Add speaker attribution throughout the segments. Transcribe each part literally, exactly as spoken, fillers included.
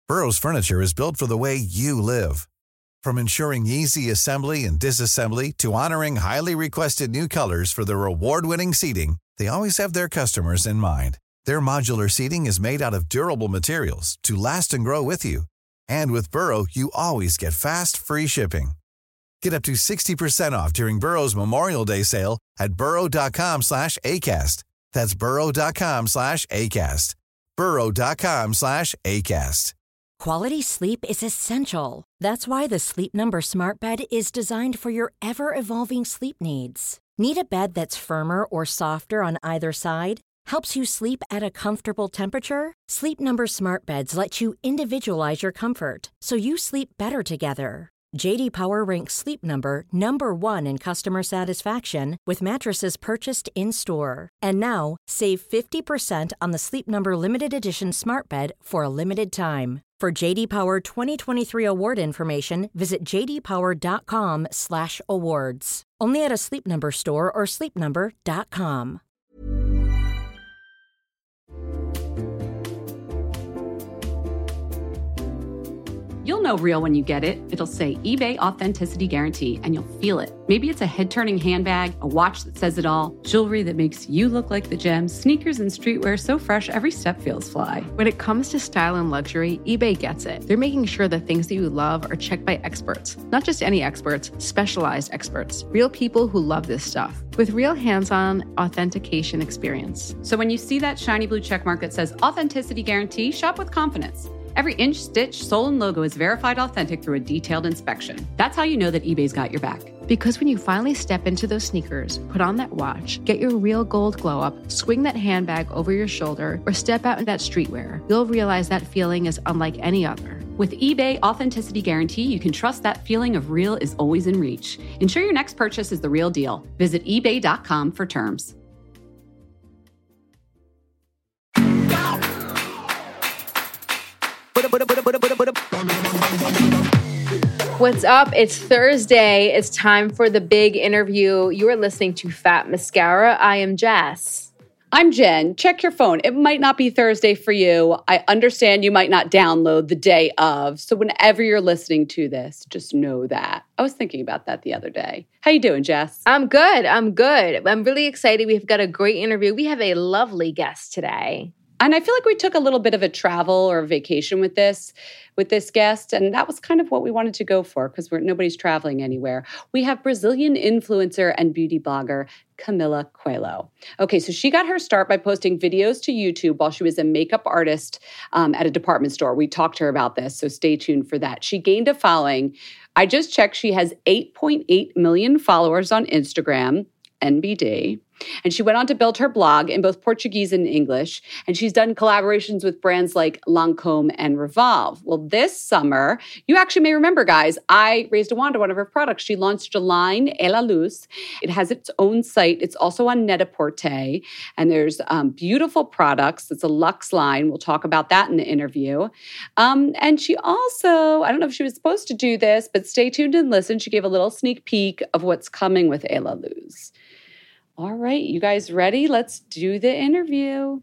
Speaker 1: Burrow's furniture is built for the way you live. From ensuring easy assembly and disassembly to honoring highly requested new colors for their award-winning seating, they always have their customers in mind. Their modular seating is made out of durable materials to last and grow with you. And with Burrow, you always get fast, free shipping. Get up to sixty percent off during Burrow's Memorial Day sale at burrow.com slash ACAST. That's burrow.com slash ACAST. burrow.com slash ACAST.
Speaker 2: Quality sleep is essential. That's why the Sleep Number Smart Bed is designed for your ever-evolving sleep needs. Need a bed that's firmer or softer on either side? Helps you sleep at a comfortable temperature? Sleep Number Smart Beds let you individualize your comfort, so you sleep better together. J D Power ranks Sleep Number number one in customer satisfaction with mattresses purchased in-store. And now, save fifty percent on the Sleep Number Limited Edition Smart Bed for a limited time. For J D Power twenty twenty-three award information, visit jdpower.com slash awards. Only at a Sleep Number store or sleep number dot com.
Speaker 3: You'll know real when you get it. It'll say eBay Authenticity Guarantee, and you'll feel it. Maybe it's a head-turning handbag, a watch that says it all, jewelry that makes you look like the gems, sneakers and streetwear so fresh every step feels fly.
Speaker 4: When it comes to style and luxury, eBay gets it. They're making sure the things that you love are checked by experts. Not just any experts, specialized experts. Real people who love this stuff. With real hands-on authentication experience.
Speaker 3: So when you see that shiny blue checkmark that says Authenticity Guarantee, shop with confidence. Every inch, stitch, sole, and logo is verified authentic through a detailed inspection. That's how you know that eBay's got your back.
Speaker 4: Because when you finally step into those sneakers, put on that watch, get your real gold glow up, swing that handbag over your shoulder, or step out in that streetwear, you'll realize that feeling is unlike any other.
Speaker 3: With eBay Authenticity Guarantee, you can trust that feeling of real is always in reach. Ensure your next purchase is the real deal. Visit ebay dot com for terms.
Speaker 5: What's up? It's Thursday. It's time for the big interview. You are listening to Fat Mascara. I am Jess.
Speaker 3: I'm Jen. Check your phone. It might not be Thursday for you. I understand you might not download the day of. So whenever you're listening to this, just know that. I was thinking about that the other day. How you doing, Jess?
Speaker 5: I'm good. I'm good. I'm really excited. We've got a great interview. We have a lovely guest today.
Speaker 3: And I feel like we took a little bit of a travel or a vacation with this, with this guest, and that was kind of what we wanted to go for because we're nobody's traveling anywhere. We have Brazilian influencer and beauty blogger Camila Coelho. Okay, so she got her start by posting videos to YouTube while she was a makeup artist um, at a department store. We talked to her about this, so stay tuned for that. She gained a following. I just checked. She has eight point eight million followers on Instagram, N B D. And she went on to build her blog in both Portuguese and English. And she's done collaborations with brands like Lancôme and Revolve. Well, this summer, you actually may remember, guys, I raised a wand to one of her products. She launched a line, Ela Luz. It has its own site. It's also on Net-a-Porter. And there's um, beautiful products. It's a luxe line. We'll talk about that in the interview. Um, and she also, I don't know if she was supposed to do this, but stay tuned and listen. She gave a little sneak peek of what's coming with Ela Luz. All right, you guys ready? Let's do the interview.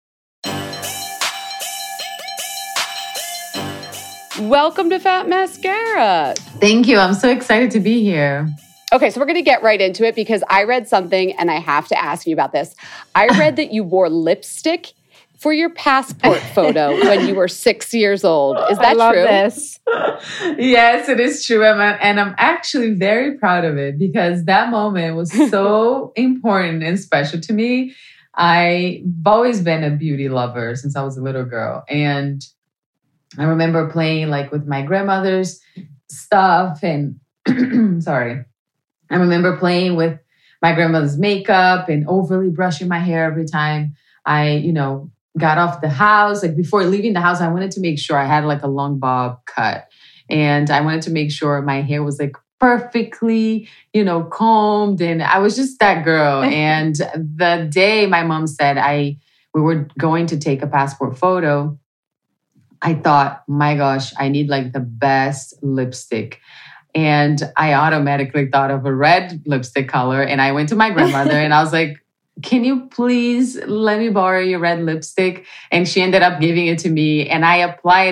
Speaker 3: Welcome to Fat Mascara.
Speaker 6: Thank you. I'm so excited to be here.
Speaker 3: Okay, so we're going to get right into it because I read something and I have to ask you about this. I read that you wore lipstick for your passport photo when you were six years old. Is that
Speaker 6: I love
Speaker 3: true?
Speaker 6: This. Yes, it is true. And I'm, and I'm actually very proud of it because that moment was so important and special to me. I've always been a beauty lover since I was a little girl. And I remember playing like with my grandmother's stuff and sorry. I remember playing with my grandmother's makeup and overly brushing my hair every time I, you know, got off the house. Like before leaving the house, I wanted to make sure I had like a long bob cut. And I wanted to make sure my hair was like perfectly, you know, combed. And I was just that girl. And the day my mom said I we were going to take a passport photo, I thought, my gosh, I need like the best lipstick. And I automatically thought of a red lipstick color. And I went to my grandmother and I was like, can you please let me borrow your red lipstick? And she ended up giving it to me and I applied it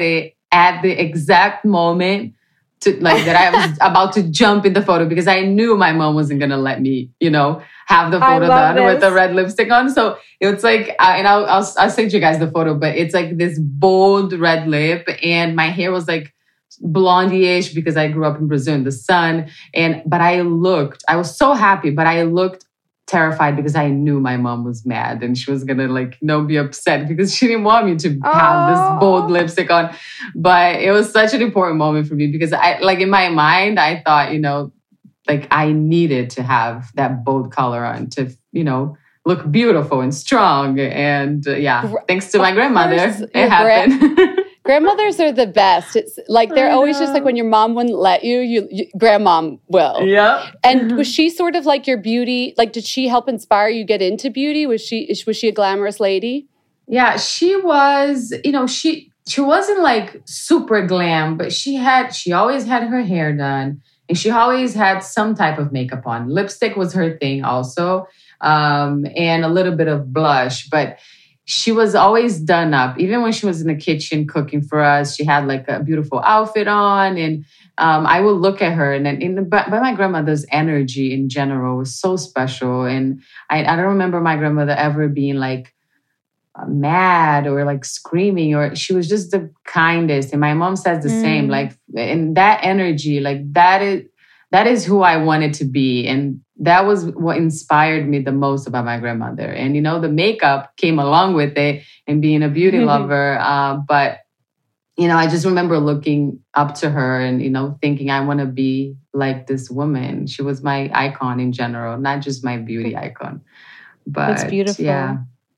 Speaker 6: at the exact moment to like that I was about to jump in the photo because I knew my mom wasn't going to let me, you know, have the photo done this. with the red lipstick on. So it's like, uh, and I'll, I'll, I'll send you guys the photo, but it's like this bold red lip and my hair was like blondie-ish because I grew up in Brazil in the sun. And, but I looked, I was so happy, but I looked terrified because I knew my mom was mad and she was gonna like, you know, be upset because she didn't want me to oh. have this bold lipstick on. But it was such an important moment for me because I, like in my mind, I thought, you know, like I needed to have that bold color on to, you know, look beautiful and strong. And uh, yeah, thanks to my grandmother, it happened.
Speaker 3: Gra- Grandmothers are the best. It's like they're always just like when your mom wouldn't let you, you, you grandmom will.
Speaker 6: Yeah.
Speaker 3: And was she sort of like your beauty? Like, did she help inspire you get into beauty? Was she was she a glamorous lady?
Speaker 6: Yeah, she was. You know, she she wasn't like super glam, but she had she always had her hair done, and she always had some type of makeup on. Lipstick was her thing, also, um, and a little bit of blush, but. She was always done up. Even when she was in the kitchen cooking for us, she had like a beautiful outfit on. And um, I would look at her and then in the, but my grandmother's energy in general was so special. And I, I don't remember my grandmother ever being like mad or like screaming, or she was just the kindest. And my mom says the mm. same, like, and that energy, like that is, that is who I wanted to be. And that was what inspired me the most about my grandmother. And, you know, the makeup came along with it and being a beauty lover. Uh, but, you know, I just remember looking up to her and, you know, thinking I want to be like this woman. She was my icon in general, not just my beauty icon. But
Speaker 5: that's beautiful.
Speaker 6: Yeah.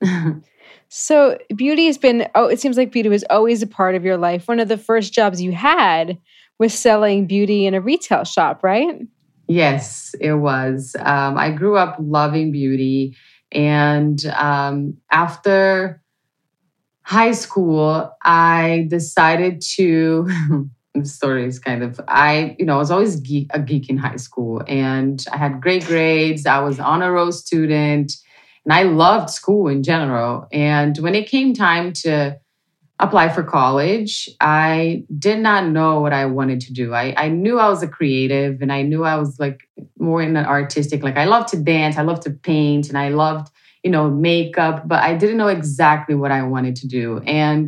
Speaker 5: So beauty has been, oh, it seems like beauty was always a part of your life. One of the first jobs you had was selling beauty in a retail shop, right?
Speaker 6: Yes, it was. Um, I grew up loving beauty. And um, after high school, I decided to, the story is kind of, I, you know, I was always geek, a geek in high school. And I had great grades. I was an honor roll student. And I loved school in general. And when it came time to apply for college, I did not know what I wanted to do. I, I knew I was a creative and I knew I was like more in an artistic, like I love to dance, I love to paint, and I loved, you know, makeup, but I didn't know exactly what I wanted to do. And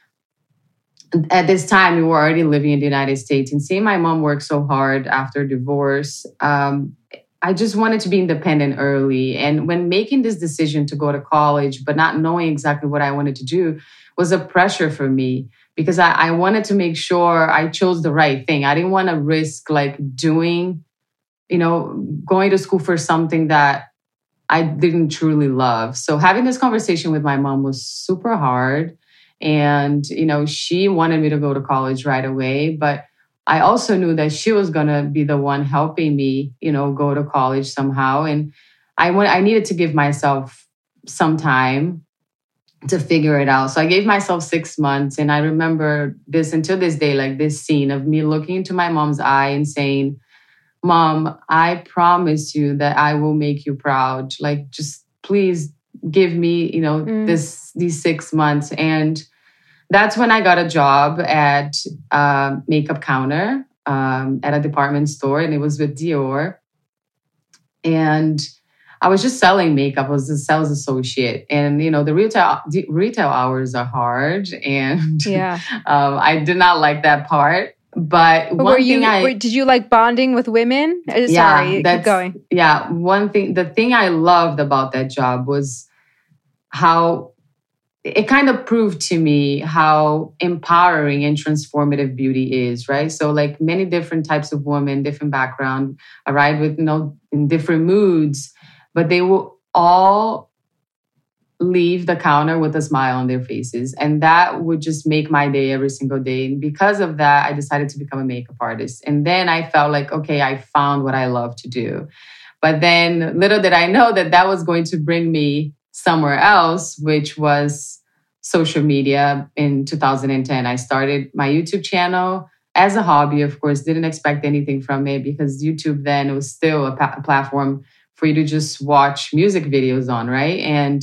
Speaker 6: at this time, we were already living in the United States and seeing my mom work so hard after divorce, um, I just wanted to be independent early. And when making this decision to go to college, but not knowing exactly what I wanted to do, was a pressure for me because I, I wanted to make sure I chose the right thing. I didn't want to risk like doing, you know, going to school for something that I didn't truly love. So having this conversation with my mom was super hard. And, you know, she wanted me to go to college right away. But I also knew that she was going to be the one helping me, you know, go to college somehow. And I want, I needed to give myself some time to figure it out. So I gave myself six months. And I remember this until this day, like this scene of me looking into my mom's eye and saying, Mom, I promise you that I will make you proud. Like, just please give me, you know, mm. this these six months. And that's when I got a job at a makeup counter um, at a department store. And it was with Dior. And I was just selling makeup. I was a sales associate. And, you know, the retail the retail hours are hard. And
Speaker 5: yeah.
Speaker 6: um, I did not like that part. But, but one
Speaker 5: were you,
Speaker 6: thing I...
Speaker 5: Were, did you like bonding with women? Uh,
Speaker 6: yeah,
Speaker 5: Sorry, keep going.
Speaker 6: Yeah, one thing, the thing I loved about that job was how it kind of proved to me how empowering and transformative beauty is, right? So like many different types of women, different background, arrive with, you know, in different moods, but they will all leave the counter with a smile on their faces. And that would just make my day every single day. And because of that, I decided to become a makeup artist. And then I felt like, okay, I found what I love to do. But then little did I know that that was going to bring me somewhere else, which was social media. In two thousand ten, I started my YouTube channel as a hobby. Of course, didn't expect anything from it because YouTube then it was still a, pa- a platform for you to just watch music videos on, right? And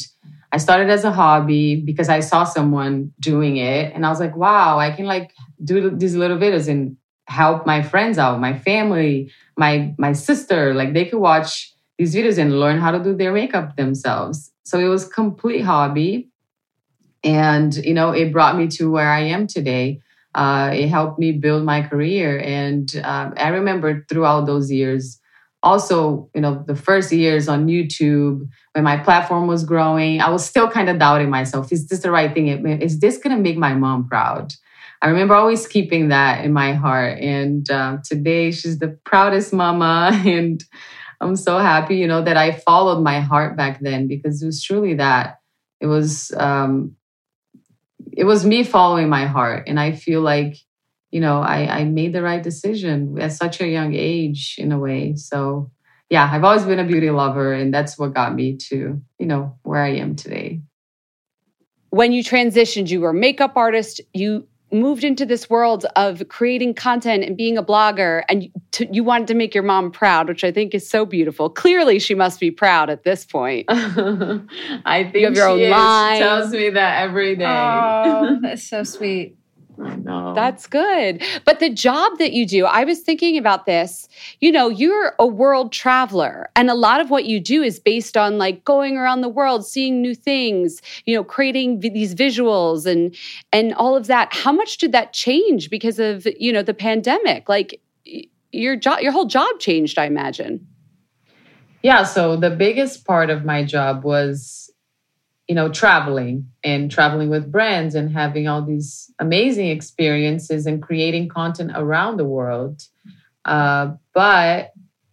Speaker 6: I started as a hobby because I saw someone doing it. And I was like, wow, I can like do these little videos and help my friends out, my family, my my sister. Like they could watch these videos and learn how to do their makeup themselves. So it was complete hobby. And, you know, it brought me to where I am today. Uh, it helped me build my career. And um, I remember throughout those years, also, you know, the first years on YouTube, when my platform was growing, I was still kind of doubting myself. Is this the right thing? Is this going to make my mom proud? I remember always keeping that in my heart. And uh, today she's the proudest mama. And I'm so happy, you know, that I followed my heart back then, because it was truly that. It was, um, it was me following my heart. And I feel like, you know, I, I made the right decision at such a young age in a way. So yeah, I've always been a beauty lover, and that's what got me to, you know, where I am today.
Speaker 3: When you transitioned, you were a makeup artist, you moved into this world of creating content and being a blogger, and you, to, you wanted to make your mom proud, which I think is so beautiful. Clearly, she must be proud at this point.
Speaker 6: I think
Speaker 3: you have your
Speaker 6: she
Speaker 3: own
Speaker 6: is.
Speaker 3: line.
Speaker 6: She tells me that every day.
Speaker 5: Oh, that's so sweet.
Speaker 6: I know.
Speaker 3: That's good. But the job that you do, I was thinking about this, you know, you're a world traveler, and a lot of what you do is based on like going around the world, seeing new things, you know, creating v- these visuals and and all of that. How much did that change because of, you know, the pandemic? Like your job, your whole job changed, I imagine.
Speaker 6: Yeah. So the biggest part of my job was, you know, traveling and traveling with brands and having all these amazing experiences and creating content around the world. Uh, but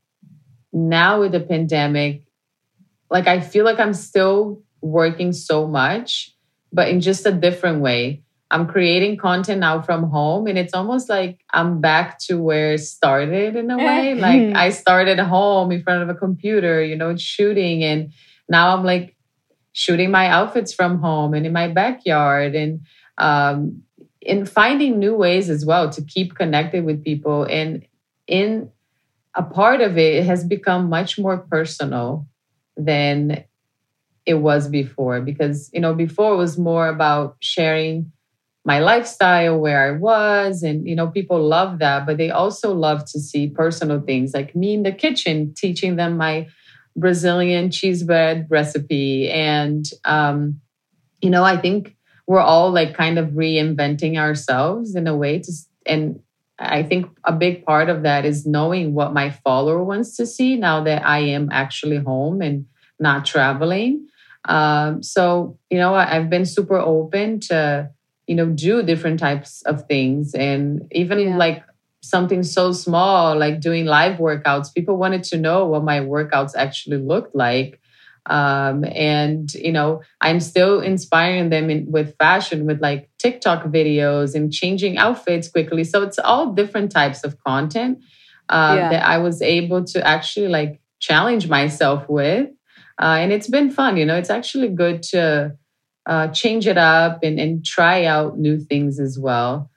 Speaker 6: now with the pandemic, like I feel like I'm still working so much, but in just a different way. I'm creating content now from home, and it's almost like I'm back to where it started in a way. Like I started home in front of a computer, you know, shooting, and now I'm like, shooting my outfits from home and in my backyard, and um, in finding new ways as well to keep connected with people. And in a part of it, it has become much more personal than it was before, because, you know, before it was more about sharing my lifestyle, where I was, and, you know, people love that, but they also love to see personal things like me in the kitchen, teaching them my Brazilian cheese bread recipe. And, um, you know, I think we're all like kind of reinventing ourselves in a way to, and I think a big part of that is knowing what my follower wants to see now that I am actually home and not traveling. Um, so, you know, I, I've been super open to, you know, do different types of things. And even yeah. like something so small, like doing live workouts. People wanted to know what my workouts actually looked like. Um, and, you know, I'm still inspiring them in, with fashion, with like TikTok videos and changing outfits quickly. So it's all different types of content uh, yeah. that I was able to actually like challenge myself with. Uh, and it's been fun. You know, it's actually good to uh, change it up and, and try out new things as well.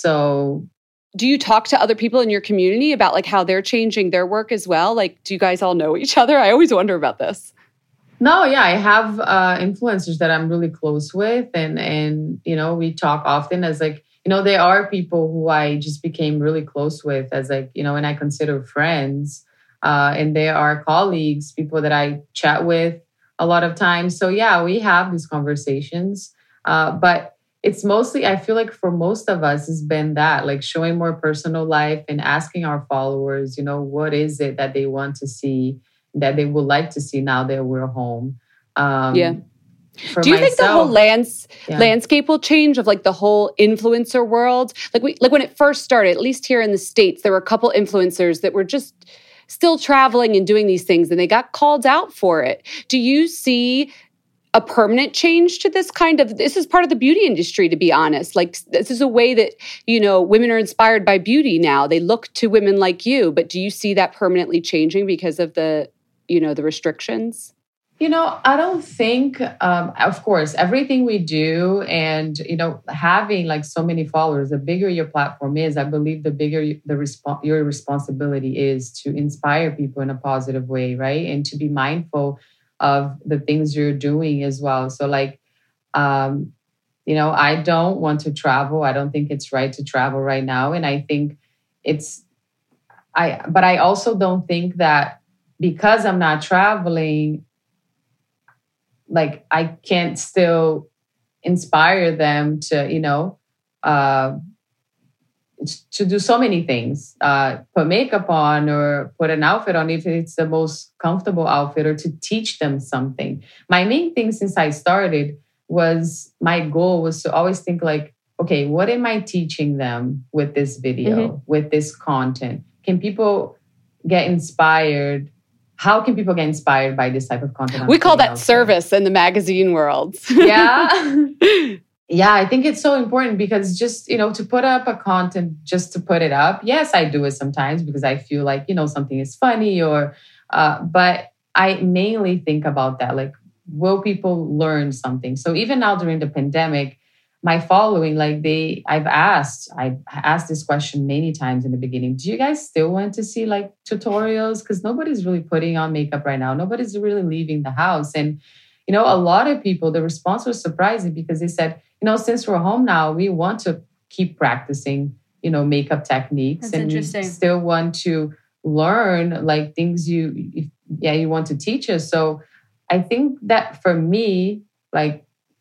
Speaker 6: So
Speaker 3: do you talk to other people in your community about like how they're changing their work as well? Like, do you guys all know each other? I always wonder about this.
Speaker 6: No, yeah, I have uh, influencers that I'm really close with, and and you know, we talk often as like, you know, there are people who I just became really close with as like, you know, and I consider friends, uh, and there are colleagues, people that I chat with a lot of times. So yeah, we have these conversations, uh, but. It's mostly, I feel like for most of us, has been that, like showing more personal life and asking our followers, you know, what is it that they want to see, that they would like to see now that we're home. Um,
Speaker 3: yeah. Do you myself, think the whole lands, yeah. landscape will change of like the whole influencer world? Like we, like when it first started, at least here in the States, there were a couple influencers that were just still traveling and doing these things, and they got called out for it. Do you see a permanent change to this kind of, this is part of the beauty industry, to be honest. Like this is a way that, you know, women are inspired by beauty now. They look to women like you, but do you see that permanently changing because of the, you know, the restrictions?
Speaker 6: You know, I don't think, um, of course, everything we do and, you know, having like so many followers, the bigger your platform is, I believe the bigger the resp- your responsibility is to inspire people in a positive way, right? And to be mindful of the things you're doing as well. So like, um, you know, I don't want to travel. I don't think it's right to travel right now. And I think it's, I, but I also don't think that because I'm not traveling, like I can't still inspire them to, you know, uh, to do so many things, uh, put makeup on or put an outfit on if it's the most comfortable outfit, or to teach them something. My main thing since I started was my goal was to always think like, okay, what am I teaching them with this video, mm-hmm. with this content? Can people get inspired? How can people get inspired by this type of content?
Speaker 3: We call that service in the magazine world.
Speaker 6: Yeah. Yeah, I think it's so important because just, you know, to put up a content just to put it up. Yes, I do it sometimes because I feel like, you know, something is funny or, uh, but I mainly think about that. Like, will people learn something? So even now during the pandemic, my following, like they, I've asked, I've asked this question many times in the beginning. Do you guys still want to see like tutorials? Because nobody's really putting on makeup right now. Nobody's really leaving the house. And, you know, a lot of people, the response was surprising because they said, you know, since we're home now, we want to keep practicing, you know, makeup techniques.
Speaker 5: That's
Speaker 6: and we still want to learn like things you, if, yeah, you want to teach us. So I think that for me, like,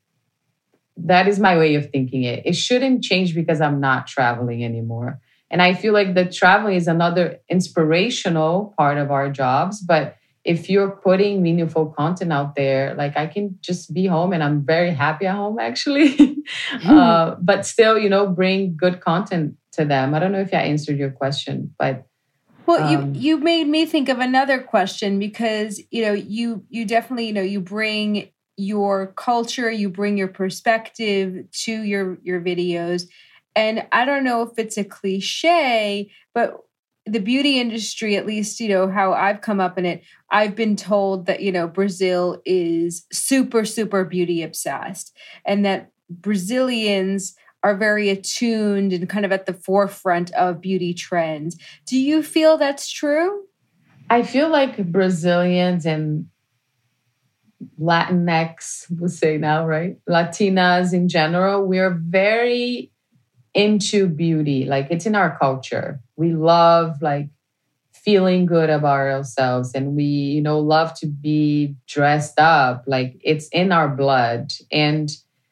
Speaker 6: that is my way of thinking it. It shouldn't change because I'm not traveling anymore. And I feel like the traveling is another inspirational part of our jobs. But if you're putting meaningful content out there, like I can just be home and I'm very happy at home, actually. uh, but still, you know, bring good content to them. I don't know if I answered your question, but
Speaker 5: well,
Speaker 6: um,
Speaker 5: you you made me think of another question because, you know, you you definitely, you know, you bring your culture, you bring your perspective to your your videos. And I don't know if it's a cliche, but the beauty industry, at least, you know, how I've come up in it, I've been told that, you know, Brazil is super, super beauty obsessed and that Brazilians are very attuned and kind of at the forefront of beauty trends. Do you feel that's true?
Speaker 6: I feel like Brazilians and Latinx, we'll say now, right? Latinas in general, we're very into beauty. Like it's in our culture. We love like feeling good about ourselves and we, you know, love to be dressed up. Like it's in our blood. And,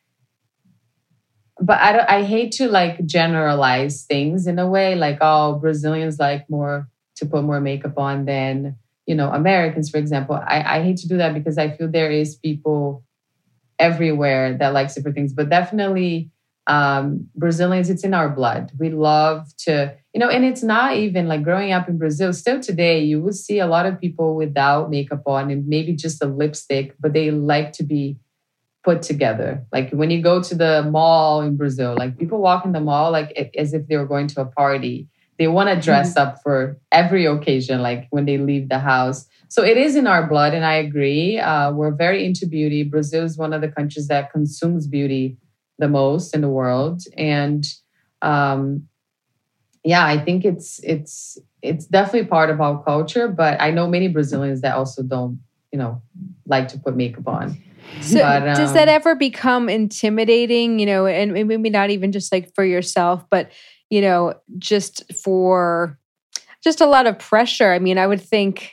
Speaker 6: but I, don't, I hate to like generalize things in a way like, oh, Brazilians like more to put more makeup on than, you know, Americans, for example. I, I hate to do that because I feel there is people everywhere that likes different things, but definitely um, Brazilians, it's in our blood. We love to, you know, and it's not even like growing up in Brazil, still today, you will see a lot of people without makeup on and maybe just a lipstick, but they like to be put together. Like when you go to the mall in Brazil, like people walk in the mall like as if they were going to a party. They want to dress up for every occasion, like when they leave the house. So it is in our blood, and I agree. Uh, we're very into beauty. Brazil is one of the countries that consumes beauty the most in the world. And um, yeah, I think it's it's it's definitely part of our culture. But I know many Brazilians that also don't, you know, like to put makeup on.
Speaker 5: So
Speaker 6: but, um,
Speaker 5: does that ever become intimidating, you know, and maybe not even just like for yourself, but you know, just for just a lot of pressure. I mean, I would think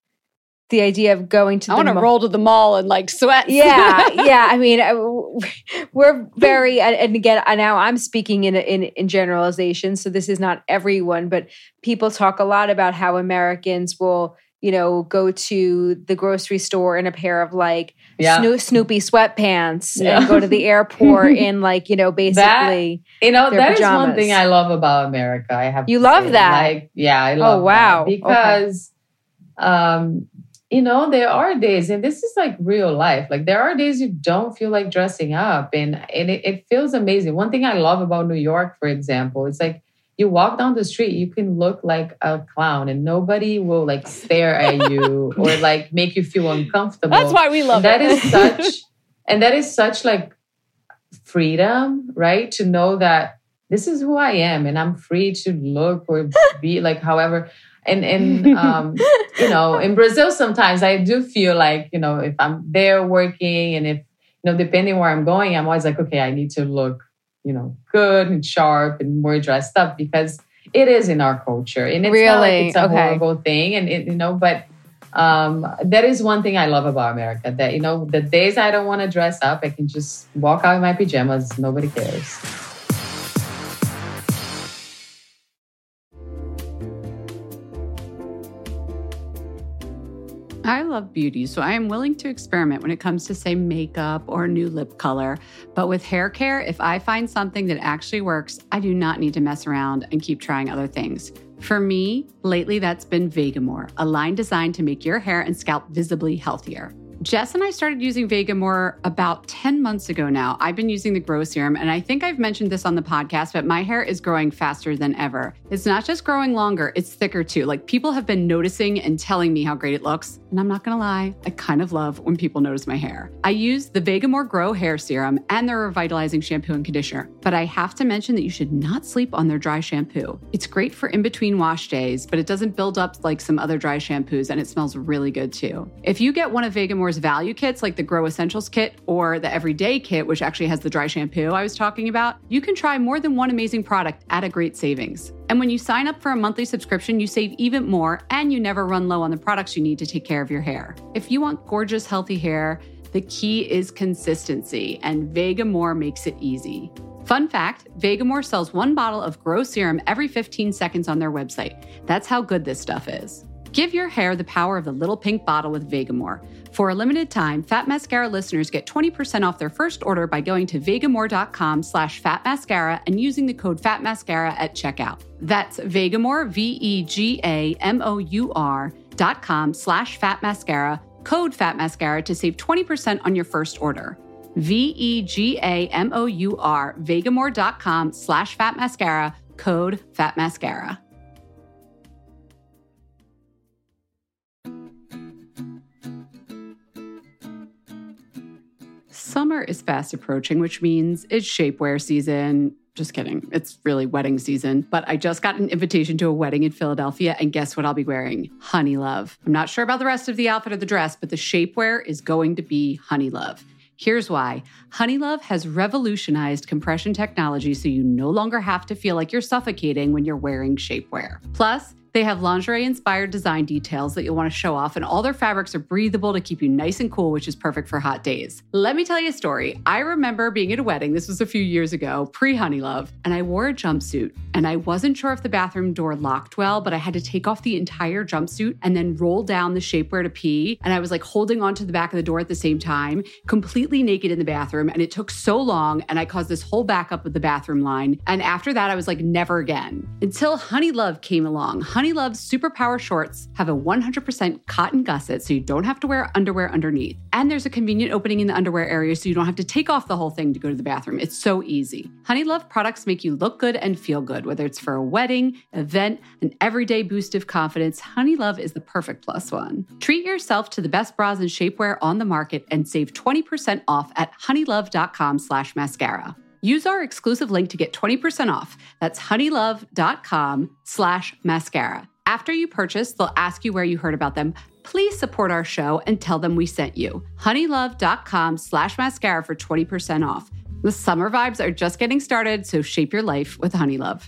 Speaker 5: the idea of going to
Speaker 3: I
Speaker 5: the
Speaker 3: want to
Speaker 5: mall,
Speaker 3: roll to the mall and like sweat.
Speaker 5: Yeah, yeah. I mean, we're very, and again, now I'm speaking in, in in generalization, so this is not everyone, but people talk a lot about how Americans will, you know, go to the grocery store in a pair of like
Speaker 6: yeah.
Speaker 5: Sno- Snoopy sweatpants yeah. and go to the airport in like, you know, basically
Speaker 6: that, you know, that
Speaker 5: pajamas.
Speaker 6: is one thing I love about America. I have
Speaker 5: you
Speaker 6: to
Speaker 5: love
Speaker 6: say.
Speaker 5: that.
Speaker 6: Like, yeah, I love
Speaker 5: oh, wow.
Speaker 6: that because, okay. um, you know, there are days, and this is like real life. Like there are days you don't feel like dressing up, and, and it, it feels amazing. One thing I love about New York, for example, it's like you walk down the street, you can look like a clown and nobody will like stare at you or like make you feel uncomfortable.
Speaker 3: That's why we love
Speaker 6: and
Speaker 3: it.
Speaker 6: That is such, and that is such like freedom, right? To know that this is who I am and I'm free to look or be like however. And, and um, you know, in Brazil, sometimes I do feel like, you know, if I'm there working and if, you know, depending where I'm going, I'm always like, okay, I need to look, you know, good and sharp and more dressed up because it is in our culture. And it's
Speaker 4: really?
Speaker 6: not like it's a
Speaker 4: okay.
Speaker 6: horrible thing. And, it, you know, but um, that is one thing I love about America, that, you know, the days I don't want to dress up, I can just walk out in my pajamas. Nobody cares.
Speaker 3: I love beauty, so I am willing to experiment when it comes to, say, makeup or new lip color. But with hair care, if I find something that actually works, I do not need to mess around and keep trying other things. For me, lately that's been Vegamour, a line designed to make your hair and scalp visibly healthier. Jess and I started using Vegamour about ten months ago now. I've been using the Grow Serum, and I think I've mentioned this on the podcast, but my hair is growing faster than ever. It's not just growing longer, it's thicker too. Like, people have been noticing and telling me how great it looks. And I'm not gonna lie, I kind of love when people notice my hair. I use the Vegamour Grow Hair Serum and their revitalizing shampoo and conditioner, but I have to mention that you should not sleep on their dry shampoo. It's great for in-between wash days, but it doesn't build up like some other dry shampoos, and it smells really good too. If you get one of Vegamour's value kits, like the Grow Essentials kit or the Everyday kit, which actually has the dry shampoo I was talking about, you can try more than one amazing product at a great savings. And when you sign up for a monthly subscription, you save even more, and you never run low on the products you need to take care of your hair. If you want gorgeous, healthy hair, the key is consistency, and Vegamour makes it easy. Fun fact, Vegamour sells one bottle of Grow Serum every fifteen seconds on their website. That's how good this stuff is. Give your hair the power of the little pink bottle with Vegamour. For a limited time, Fat Mascara listeners get twenty percent off their first order by going to vegamour.com slash fatmascara and using the code FATMASCARA at checkout. That's Vegamour, V-E-G-A-M-O-U-R dot com slash fatmascara, code FATMASCARA to save twenty percent on your first order. V-E-G-A-M-O-U-R, vegamour.com slash fatmascara, code FATMASCARA. Summer is fast approaching, which means it's shapewear season. Just kidding. It's really wedding season. But I just got an invitation to a wedding in Philadelphia, and guess what I'll be wearing? Honeylove. I'm not sure about the rest of the outfit or the dress, but the shapewear is going to be Honeylove. Here's why. Honeylove has revolutionized compression technology so you no longer have to feel like you're suffocating when you're wearing shapewear. Plus, they have lingerie-inspired design details that you'll want to show off, and all their fabrics are breathable to keep you nice and cool, which is perfect for hot days. Let me tell you a story. I remember being at a wedding, this was a few years ago, pre-Honeylove, and I wore a jumpsuit, and I wasn't sure if the bathroom door locked well, but I had to take off the entire jumpsuit and then roll down the shapewear to pee, and I was like holding onto the back of the door at the same time, completely naked in the bathroom, and it took so long, and I caused this whole backup with the bathroom line, and after that, I was like, never again. Until Honeylove came along. Honeylove's Superpower shorts have a one hundred percent cotton gusset, so you don't have to wear underwear underneath. And there's a convenient opening in the underwear area, so you don't have to take off the whole thing to go to the bathroom. It's so easy. Honeylove products make you look good and feel good, whether it's for a wedding, event, an everyday boost of confidence. Honeylove is the perfect plus one. Treat yourself to the best bras and shapewear on the market and save twenty percent off at honeylove.com slash mascara. Use our exclusive link to get twenty percent off. That's honeylove.com slash mascara. After you purchase, they'll ask you where you heard about them. Please support our show and tell them we sent you. honeylove.com slash mascara for twenty percent off. The summer vibes are just getting started, so shape your life with Honeylove.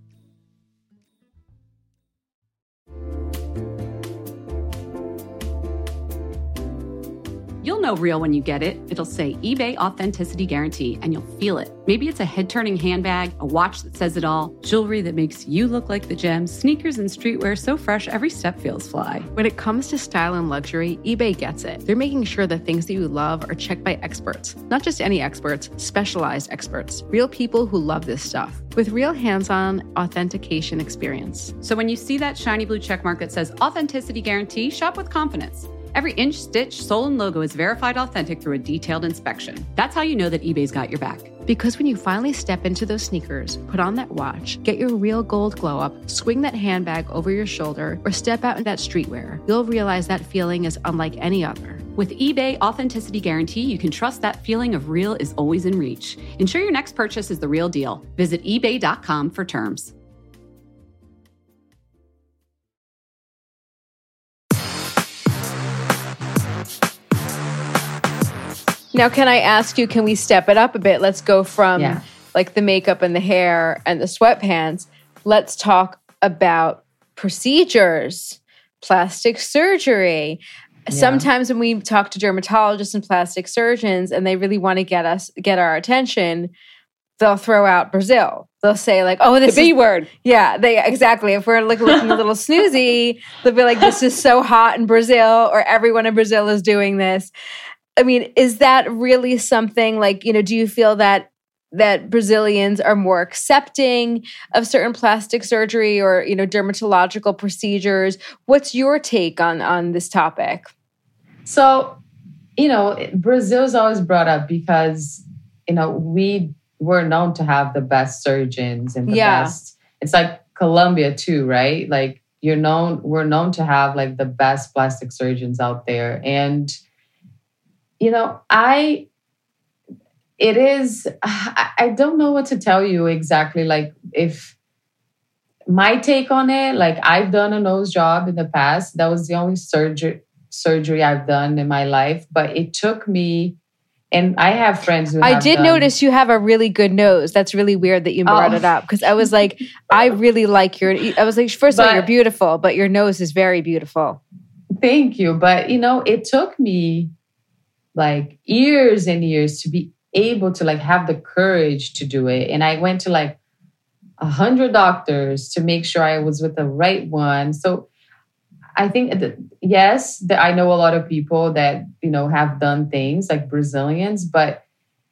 Speaker 3: You'll know real when you get it. It'll say eBay Authenticity Guarantee, and you'll feel it. Maybe it's a head-turning handbag, a watch that says it all, jewelry that makes you look like the gems, sneakers and streetwear so fresh every step feels fly.
Speaker 4: When it comes to style and luxury, eBay gets it. They're making sure the things that you love are checked by experts. Not just any experts, specialized experts. Real people who love this stuff. With real hands-on authentication experience.
Speaker 3: So when you see that shiny blue checkmark that says Authenticity Guarantee, shop with confidence. Every inch, stitch, sole, and logo is verified authentic through a detailed inspection. That's how you know that eBay's got your back.
Speaker 4: Because when you finally step into those sneakers, put on that watch, get your real gold glow up, swing that handbag over your shoulder, or step out in that streetwear, you'll realize that feeling is unlike any other.
Speaker 3: With eBay Authenticity Guarantee, you can trust that feeling of real is always in reach. Ensure your next purchase is the real deal. Visit ebay dot com for terms.
Speaker 5: Now, can I ask you, can we step it up a bit? Let's go from
Speaker 6: Yeah.
Speaker 5: like the makeup and the hair and the sweatpants. Let's talk about procedures, plastic surgery.
Speaker 6: Yeah.
Speaker 5: Sometimes when we talk to dermatologists and plastic surgeons and they really want to get us, get our attention, they'll throw out Brazil. They'll say like, oh, this
Speaker 3: The B
Speaker 5: is,
Speaker 3: word.
Speaker 5: yeah, they exactly. If we're like looking a little snoozy, they'll be like, this is so hot in Brazil, or everyone in Brazil is doing this. I mean, is that really something like, you know, do you feel that that Brazilians are more accepting of certain plastic surgery or, you know, dermatological procedures? What's your take on on this topic?
Speaker 6: So, you know, Brazil is always brought up because, you know, we were known to have the best surgeons and the
Speaker 5: Yeah.
Speaker 6: best. It's like Colombia too, right? Like you're known, we're known to have like the best plastic surgeons out there. And, you know, I, it is, I, I don't know what to tell you exactly. Like if my take on it, like I've done a nose job in the past. That was the only surgery surgery I've done in my life, but it took me, and I have friends who
Speaker 5: I
Speaker 6: have
Speaker 5: did
Speaker 6: done,
Speaker 5: notice you have a really good nose. That's really weird that you brought
Speaker 6: Oh.
Speaker 5: it up because I was like, I really like your, I was like, first of all,
Speaker 6: But-
Speaker 5: you're beautiful, but your nose is very beautiful.
Speaker 6: Thank you. But, you know, it took me like years and years to be able to like have the courage to do it. And I went to like a hundred doctors to make sure I was with the right one. So I think, that, yes, that I know a lot of people that, you know, have done things like Brazilians, but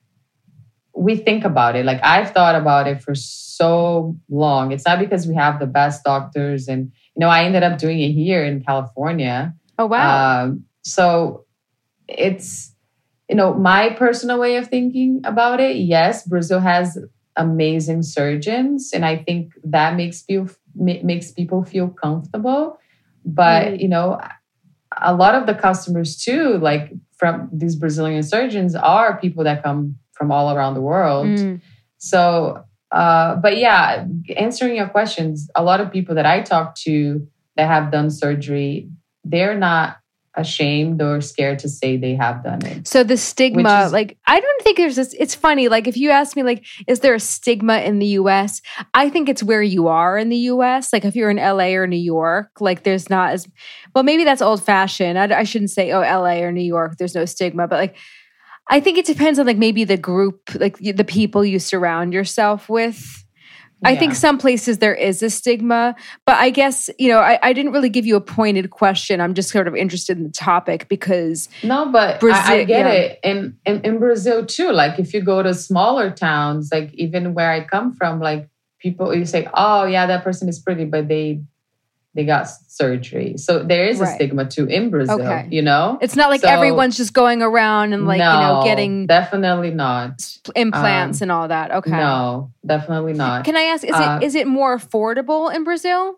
Speaker 6: we think about it. Like I've thought about it for so long. It's not because we have the best doctors. And, you know, I ended up doing it here in California.
Speaker 5: Oh, wow.
Speaker 6: Um, so it's, you know, my personal way of thinking about it. Yes, Brazil has amazing surgeons, and I think that makes people makes people feel comfortable. But
Speaker 5: Mm.
Speaker 6: you know, a lot of the customers too, like from these Brazilian surgeons, are people that come from all around the world.
Speaker 5: Mm.
Speaker 6: So, uh, but yeah, answering your questions, a lot of people that I talk to that have done surgery, they're not ashamed or scared to say they have done it.
Speaker 5: So the stigma,
Speaker 6: Which is-
Speaker 5: like, I don't think there's this, it's funny. Like if you ask me, like, is there a stigma in the U S? I think it's where you are in the U S. Like if you're in L A or New York, like there's not as, well, maybe that's old fashioned. I, I shouldn't say, oh, L A or New York, there's no stigma, but like, I think it depends on like maybe the group, like the people you surround yourself with. I think
Speaker 6: Yeah.
Speaker 5: some places there is a stigma, but I guess, you know, I, I didn't really give you a pointed question. I'm just sort of interested in the topic because
Speaker 6: No, but
Speaker 5: Brazil-
Speaker 6: I, I get
Speaker 5: yeah.
Speaker 6: it. And in, in Brazil too, like if you go to smaller towns, like even where I come from, like people, you say, oh yeah, that person is pretty, but they they got surgery. So there is
Speaker 5: Right.
Speaker 6: a stigma too in Brazil,
Speaker 5: Okay.
Speaker 6: you know?
Speaker 5: it's not like
Speaker 6: So-
Speaker 5: everyone's just going around and like, you know,
Speaker 6: No,
Speaker 5: getting
Speaker 6: definitely not.
Speaker 5: implants
Speaker 6: um,
Speaker 5: and all that. Okay.
Speaker 6: No, definitely not.
Speaker 5: Can I ask, is
Speaker 6: Uh,
Speaker 5: it is it more affordable in Brazil?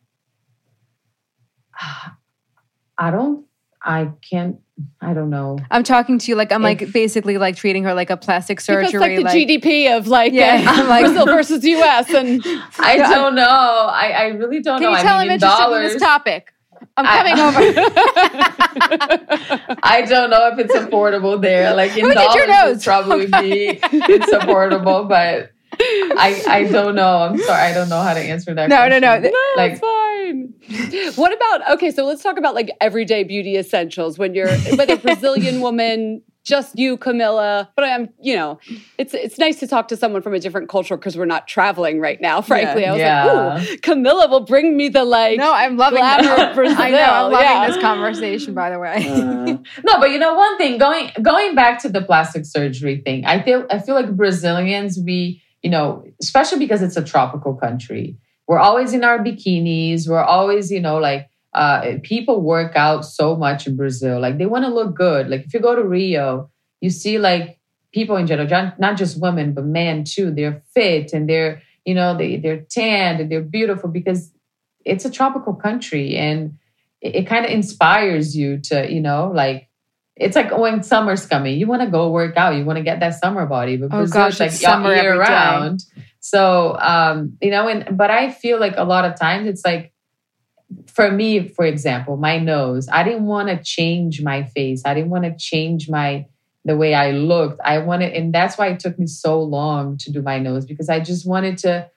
Speaker 6: I don't, I can't, I don't know.
Speaker 5: I'm talking to you like I'm like
Speaker 6: If-
Speaker 5: basically like treating her like a plastic
Speaker 3: Give us
Speaker 5: surgery.
Speaker 3: like the G D P of like,
Speaker 5: Yeah,
Speaker 3: uh,
Speaker 5: I'm like-
Speaker 3: Brazil versus U S and
Speaker 6: I don't know. I, I really don't
Speaker 5: Can
Speaker 6: know.
Speaker 5: you
Speaker 6: I
Speaker 5: tell
Speaker 6: mean,
Speaker 5: I'm
Speaker 6: in
Speaker 5: interested
Speaker 6: dollars,
Speaker 5: in this topic? I'm
Speaker 6: I-
Speaker 5: coming over.
Speaker 6: I don't know if it's affordable there. Like in
Speaker 5: Look at your
Speaker 6: dollars,
Speaker 5: nose.
Speaker 6: it's probably be it's affordable, but I I don't know. I'm sorry, I don't know how to answer that.
Speaker 5: No, no, no.
Speaker 6: question.
Speaker 3: no,
Speaker 6: Like
Speaker 3: it's fine. What about, okay, so let's talk about like everyday beauty essentials when you're, whether Brazilian woman, just you, Camilla, but I'm, you know, it's it's nice to talk to someone from a different culture because we're not traveling right now, frankly. I was
Speaker 6: Yeah.
Speaker 3: like, ooh, Camilla will bring me the like,
Speaker 5: No, I'm loving
Speaker 3: glamour
Speaker 5: that.
Speaker 3: of Brazil.
Speaker 5: I know. I'm loving
Speaker 3: yeah.
Speaker 5: this conversation, by the way.
Speaker 6: Uh, no, but you know one thing, going going back to the plastic surgery thing, I feel I feel like Brazilians, we, you know, especially because it's a tropical country, we're always in our bikinis, we're always, you know, like uh people work out so much in Brazil. Like they want to look good. Like if you go to Rio, you see like people in general, not- not just women, but men too. They're fit and they're, you know, they they're tanned and they're beautiful because it's a tropical country, and it, it kind of inspires you to, you know, like it's like when summer's coming, you want to go work out, you want to get that summer body, but
Speaker 5: Oh,
Speaker 6: Brazil,
Speaker 5: gosh,
Speaker 6: it's like
Speaker 5: it's summer
Speaker 6: year
Speaker 5: every day.
Speaker 6: round. So, um, you know, and but I feel like a lot of times it's like, for me, for example, my nose, I didn't want to change my face. I didn't want to change my the way I looked. I wanted, and that's why it took me so long to do my nose, because I just wanted to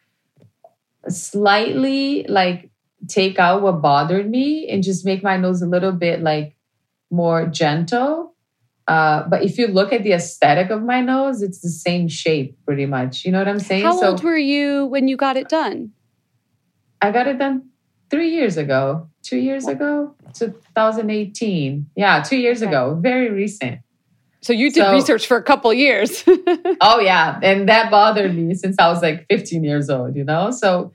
Speaker 6: slightly like take out what bothered me and just make my nose a little bit like more gentle. Uh, but if you look at the aesthetic of my nose, it's the same shape pretty much. You know what I'm saying?
Speaker 3: How
Speaker 6: so,
Speaker 3: old were you when you got it done?
Speaker 6: I got it done three years ago, two years ago, two thousand eighteen. Yeah, two years
Speaker 3: Okay.
Speaker 6: ago, very recent.
Speaker 3: So you did
Speaker 6: So-
Speaker 3: research for a couple years.
Speaker 6: Oh yeah, and that bothered me since I was like fifteen years old, you know? So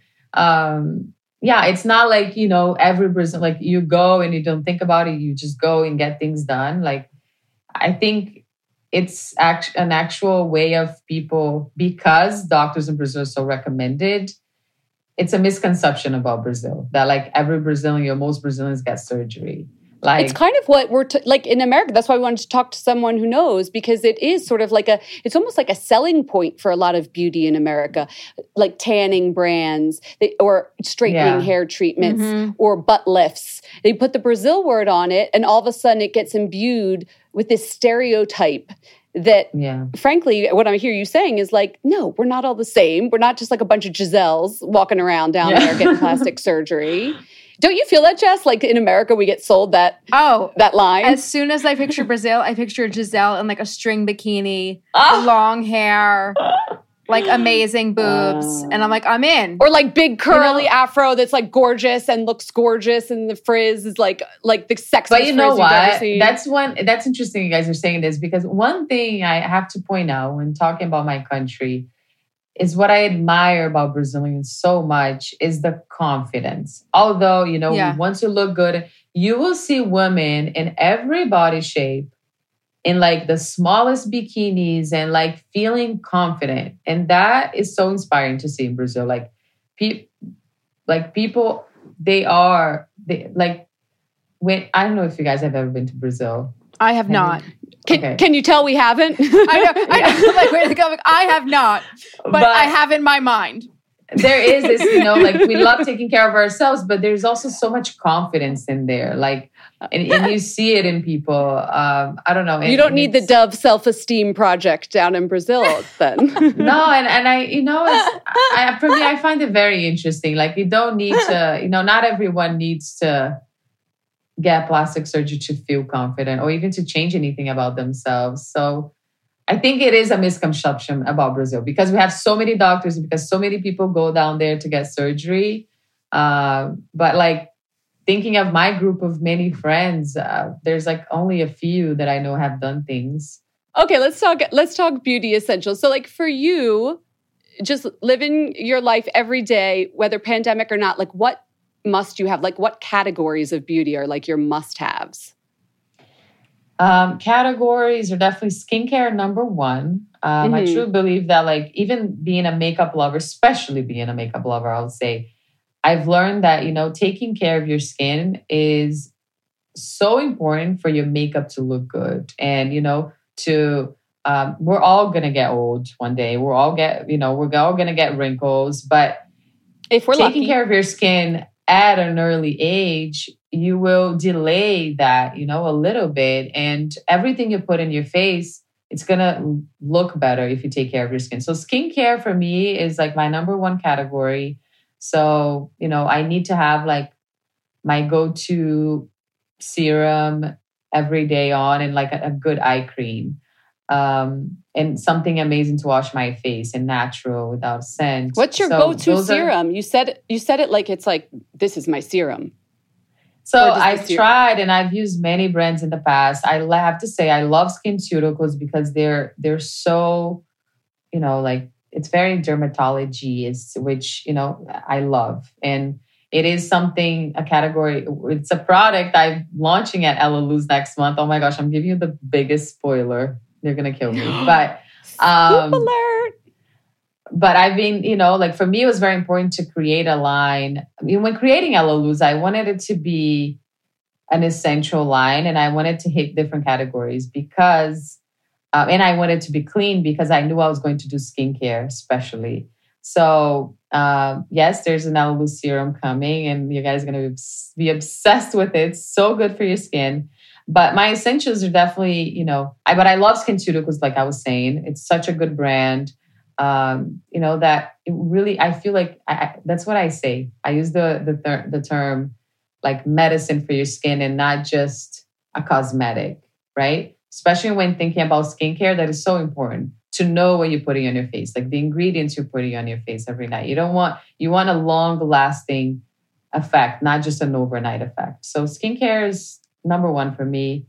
Speaker 6: um yeah, it's not like, you know, every person, like you go and you don't think about it, you just go and get things done. Like I think it's act- an actual way of people, because doctors in Brazil are so recommended. It's a misconception about Brazil that like every Brazilian or most Brazilians get surgery. Like
Speaker 3: It's kind of what we're t- like in America. That's why we wanted to talk to someone who knows, because it is sort of like a, it's almost like a selling point for a lot of beauty in America, like tanning brands they, or straightening
Speaker 6: Yeah.
Speaker 3: hair treatments
Speaker 5: Mhm.
Speaker 3: or butt lifts. They put the Brazil word on it, and all of a sudden it gets imbued with this stereotype that,
Speaker 6: yeah.
Speaker 3: frankly, what I hear you saying is like, no, we're not all the same. We're not just like a bunch of Giselles walking around down
Speaker 6: Yeah.
Speaker 3: there getting plastic surgery. Don't you feel that, Jess? Like in America, we get sold that
Speaker 5: Oh,
Speaker 3: that line.
Speaker 5: as soon as I picture Brazil, I picture Giselle in like a string bikini,
Speaker 6: Ah!
Speaker 5: long hair, like amazing boobs.
Speaker 3: Uh,
Speaker 5: and I'm like, I'm in.
Speaker 3: or like big curly
Speaker 6: You know-
Speaker 3: afro that's like gorgeous and looks gorgeous, and the frizz is like like the sexiest
Speaker 6: But you know
Speaker 3: frizz you've ever
Speaker 6: what?
Speaker 3: seen.
Speaker 6: That's one. That's interesting. You guys are saying this, because one thing I have to point out when talking about my country is what I admire about Brazilians so much is the confidence. Although, you know,
Speaker 5: Yeah.
Speaker 6: we want to look good, you will see women in every body shape in like the smallest bikinis and like feeling confident. And that is so inspiring to see in Brazil. Like, pe- like people, they are they, like, when I don't know if you guys have ever been to Brazil.
Speaker 5: I have not.
Speaker 3: can,
Speaker 6: okay.
Speaker 3: can you tell we haven't?
Speaker 5: I know. I know. Like, wait, like, I'm like, I have not, but, I have in my mind.
Speaker 6: There is this, you know, like we love taking care of ourselves, but there's also so much confidence in there. Like, and, and you see it in people. Um, I don't know.
Speaker 3: You
Speaker 6: and-
Speaker 3: don't
Speaker 6: and
Speaker 3: need the
Speaker 6: it's-
Speaker 3: Dove self-esteem project down in Brazil then.
Speaker 6: No, and, and I, you know, it's, I, for me, I find it very interesting. Like, you don't need to, you know, not everyone needs to get plastic surgery to feel confident or even to change anything about themselves. So I think it is a misconception about Brazil because we have so many doctors, because so many people go down there to get surgery. Uh, but like thinking of my group of many friends, uh, there's like only a few that I know have done things.
Speaker 3: Okay, let's talk let's talk beauty essentials. So like for you, just living your life every day, whether pandemic or not, like what must you have? Like what categories of beauty are like your must-haves?
Speaker 6: Um, categories are definitely skincare, number one. Um, I
Speaker 3: Mhm.
Speaker 6: truly believe that, like, even being a makeup lover, especially being a makeup lover, I would say, I've learned that, you know, taking care of your skin is so important for your makeup to look good. And, you know, to, um, we're all going to get old one day. We're all get, you know, we're all going to get wrinkles, but
Speaker 3: If we're
Speaker 6: taking
Speaker 3: lucky.
Speaker 6: care of your skin at an early age, you will delay that, you know, a little bit. And everything you put in your face, it's going to look better if you take care of your skin. So skincare for me is like my number one category. So, you know, I need to have like my go-to serum every day on and like a, a good eye cream. Um, and something amazing to wash my face and natural without scent.
Speaker 3: What's your
Speaker 6: So
Speaker 3: go-to
Speaker 6: those are-
Speaker 3: serum? You said you said it like it's like this is my serum.
Speaker 6: So
Speaker 3: Or does
Speaker 6: I've
Speaker 3: this year-
Speaker 6: tried and I've used many brands in the past. I la- have to say I love SkinCeuticals because they're they're so, you know, like it's very dermatology, is which, you know, I love. And it is something, a category, it's a product I'm launching at Ella Luz next month. Oh my gosh, I'm giving you the biggest spoiler. They're gonna kill me. But um
Speaker 3: Scoop alert.
Speaker 6: but I've been, you know, like for me, it was very important to create a line. I mean, when creating Ella Luz, I wanted it to be an essential line and I wanted to hit different categories because, uh, and I wanted to be clean because I knew I was going to do skincare, especially. So, um, yes, there's an Ella Luz serum coming and you guys are going to be obsessed with it. It's so good for your skin. But my essentials are definitely, you know, I, but I love SkinCeuticals, like I was saying. It's such a good brand. Um, you know, that it really, I feel like I, I, that's what I say. I use the, the, ter- the term like medicine for your skin and not just a cosmetic, right? Especially when thinking about skincare, that is so important to know what you're putting on your face, like the ingredients you're putting on your face every night. You don't want, you want a long lasting effect, not just an overnight effect. So skincare is number one for me.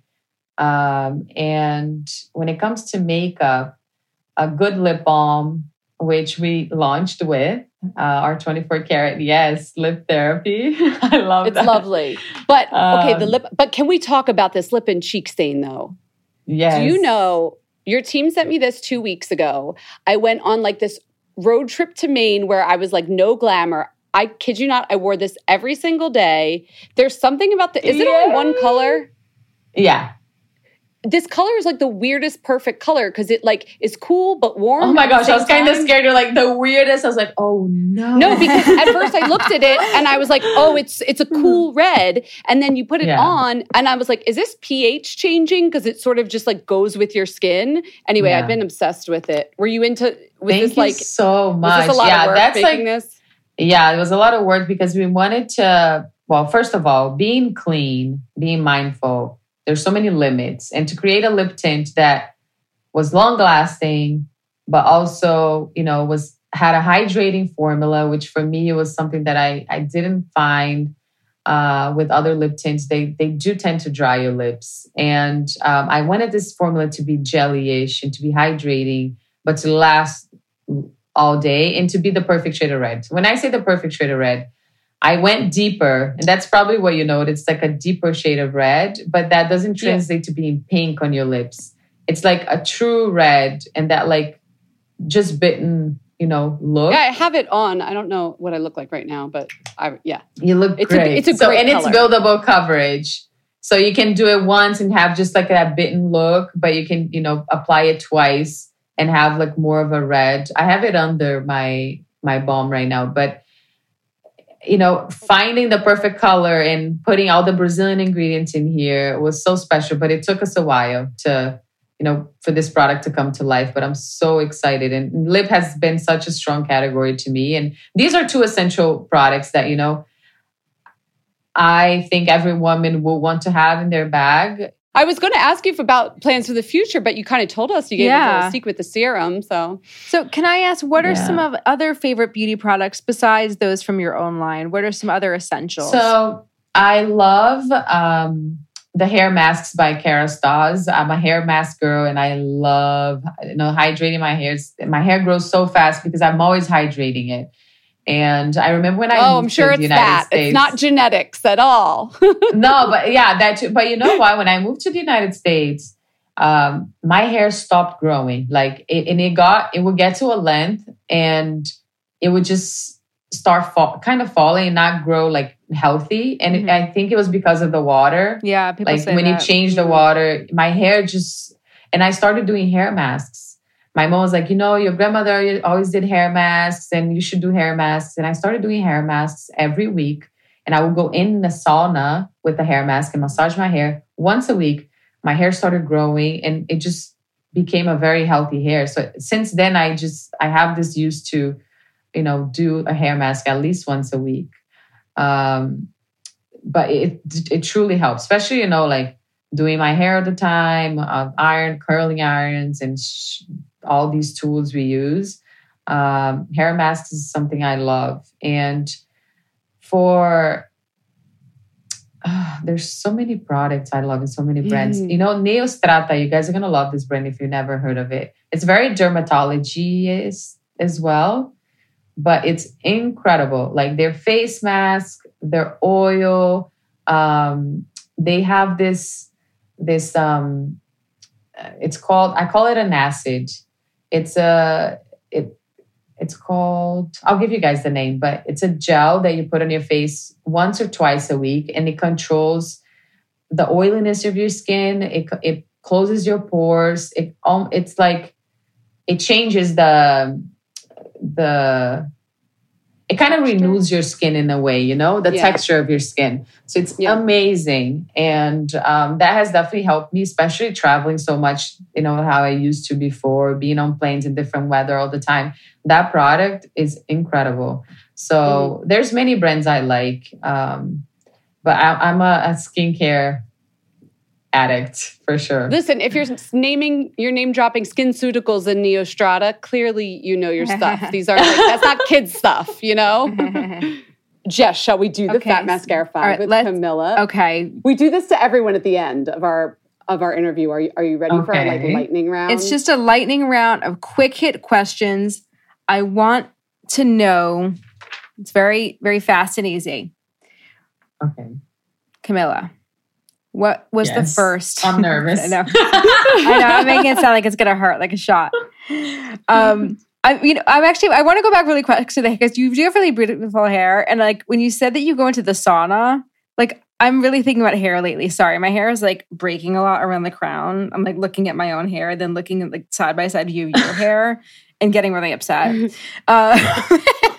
Speaker 6: Um, and when it comes to makeup, a good lip balm, which we launched with uh, our twenty-four karat, yes, lip therapy. I love
Speaker 3: it's
Speaker 6: that.
Speaker 3: It's lovely. But okay,
Speaker 6: um,
Speaker 3: the lip, but can we talk about this lip and cheek stain though?
Speaker 6: Yes.
Speaker 3: Do you know, your team sent me this two weeks ago. I went on like this road trip to Maine where I was like, no glamour. I kid you not, I wore this every single day. There's something about the, is it only one color?
Speaker 6: Yeah.
Speaker 3: This color is like the weirdest perfect color because it like is cool but warm.
Speaker 6: Oh my gosh, I was kind of scared. You're like the weirdest. I was like, oh no.
Speaker 3: No, because at first I looked at it and I was like, oh, it's it's a cool red. And then you put it yeah. on and I was like, is this pH changing? Because it sort of just like goes with your skin. Anyway, yeah. I've been obsessed with it. Were you into, was
Speaker 6: Thank
Speaker 3: this like,
Speaker 6: you so much.
Speaker 3: Was this a lot
Speaker 6: yeah,
Speaker 3: of work
Speaker 6: that's
Speaker 3: making
Speaker 6: like,
Speaker 3: this?
Speaker 6: Yeah, it was a lot of work because we wanted to, well, first of all, being clean, being mindful, there's so many limits. And to create a lip tint that was long lasting, but also, you know, was had a hydrating formula, which for me was something that I, I didn't find uh, with other lip tints. They they do tend to dry your lips. And um, I wanted this formula to be jelly-ish and to be hydrating, but to last all day and to be the perfect shade of red. When I say the perfect shade of red, I went deeper, and that's probably what you know. It's like a deeper shade of red, but that doesn't translate yeah. to being pink on your lips. It's like a true red and that like just bitten, you know, look.
Speaker 3: Yeah, I have it on. I don't know what I look like right now, but I yeah.
Speaker 6: You look
Speaker 3: it's
Speaker 6: great.
Speaker 3: A, it's a
Speaker 6: so,
Speaker 3: great
Speaker 6: and
Speaker 3: color.
Speaker 6: It's buildable coverage. So you can do it once and have just like that bitten look, but you can, you know, apply it twice and have like more of a red. I have it under my my balm right now, but you know, finding the perfect color and putting all the Brazilian ingredients in here was so special, but it took us a while to, you know, for this product to come to life. But I'm so excited. And lip has been such a strong category to me. And these are two essential products that, you know, I think every woman will want to have in their bag.
Speaker 3: I was going to ask you about plans for the future, but you kind of told us. You gave yeah. us a little secret, the serum. So,
Speaker 5: so can I ask, what are
Speaker 6: yeah.
Speaker 5: some of other favorite beauty products besides those from your own line? What are some other essentials?
Speaker 6: So I love um, the hair masks by Kerastase. I'm a hair mask girl, and I love you know hydrating my hair. My hair grows so fast because I'm always hydrating it. And I remember when I
Speaker 3: oh,
Speaker 6: moved
Speaker 3: I'm sure
Speaker 6: to
Speaker 3: it's
Speaker 6: the United
Speaker 3: that.
Speaker 6: States.
Speaker 3: It's not genetics at all.
Speaker 6: No, but yeah, that too. But you know what? When I moved to the United States, um, my hair stopped growing. Like, it, and it got, it would get to a length, and it would just start fall, kind of falling and not grow like healthy. And mm-hmm. it, I think it was because of the water.
Speaker 5: Yeah, people
Speaker 6: like
Speaker 5: say
Speaker 6: when
Speaker 5: that.
Speaker 6: you change
Speaker 5: mm-hmm.
Speaker 6: the water, my hair just. And I started doing hair masks. My mom was like, you know, your grandmother always did hair masks and you should do hair masks. And I started doing hair masks every week. And I would go in the sauna with the hair mask and massage my hair once a week. My hair started growing and it just became a very healthy hair. So since then, I just, I have this used to, you know, do a hair mask at least once a week. Um, but it, it truly helps, especially, you know, like doing my hair at the time, uh, iron, curling irons and sh- all these tools we use. Um, hair masks is something I love. And for, uh, there's so many products I love and so many brands. Mm. You know, Neostrata, you guys are going to love this brand if you've never heard of it. It's very dermatology as well, but it's incredible. Like their face mask, their oil, um, they have this, this, um, it's called, I call it an acid. It's a, it, it's called, I'll give you guys the name, but it's a gel that you put on your face once or twice a week, and it controls the oiliness of your skin. It, it closes your pores. It, um, it's like, it changes the, the, it kind of renews your skin in a way, you know, the
Speaker 3: Yeah.
Speaker 6: texture of your skin. So it's
Speaker 3: Yeah.
Speaker 6: amazing. And um, that has definitely helped me, especially traveling so much, you know, how I used to before, being on planes in different weather all the time. That product is incredible. So mm. there's many brands I like, um, but I, I'm a, a skincare addict for sure.
Speaker 3: Listen, if you're naming, you're name dropping SkinCeuticals and Neostrata, clearly you know your stuff. These are like, that's not kids stuff, you know? Jess, shall we do the
Speaker 5: Okay.
Speaker 3: Fat Mascara Five
Speaker 5: All right,
Speaker 3: with
Speaker 5: let's-
Speaker 3: Camilla?
Speaker 5: Okay.
Speaker 3: We do this to everyone at the end of our of our interview. Are you are you ready for our like
Speaker 6: Okay.
Speaker 3: lightning round?
Speaker 5: It's just a lightning round of quick hit questions. I want to know, it's very, very fast and easy.
Speaker 6: Okay.
Speaker 5: Camilla, what was the
Speaker 6: Yes.
Speaker 5: first?
Speaker 6: I'm nervous.
Speaker 5: I know. I know. I'm making it sound like it's gonna hurt, like a shot. Um, I, you know, I'm actually. I want to go back really quick to the because you do have really beautiful hair, and like when you said that you go into the sauna, like I'm really thinking about hair lately. Sorry, my hair is like breaking a lot around the crown. I'm like looking at my own hair, then looking at like side by side view of your hair, and getting really upset. Uh,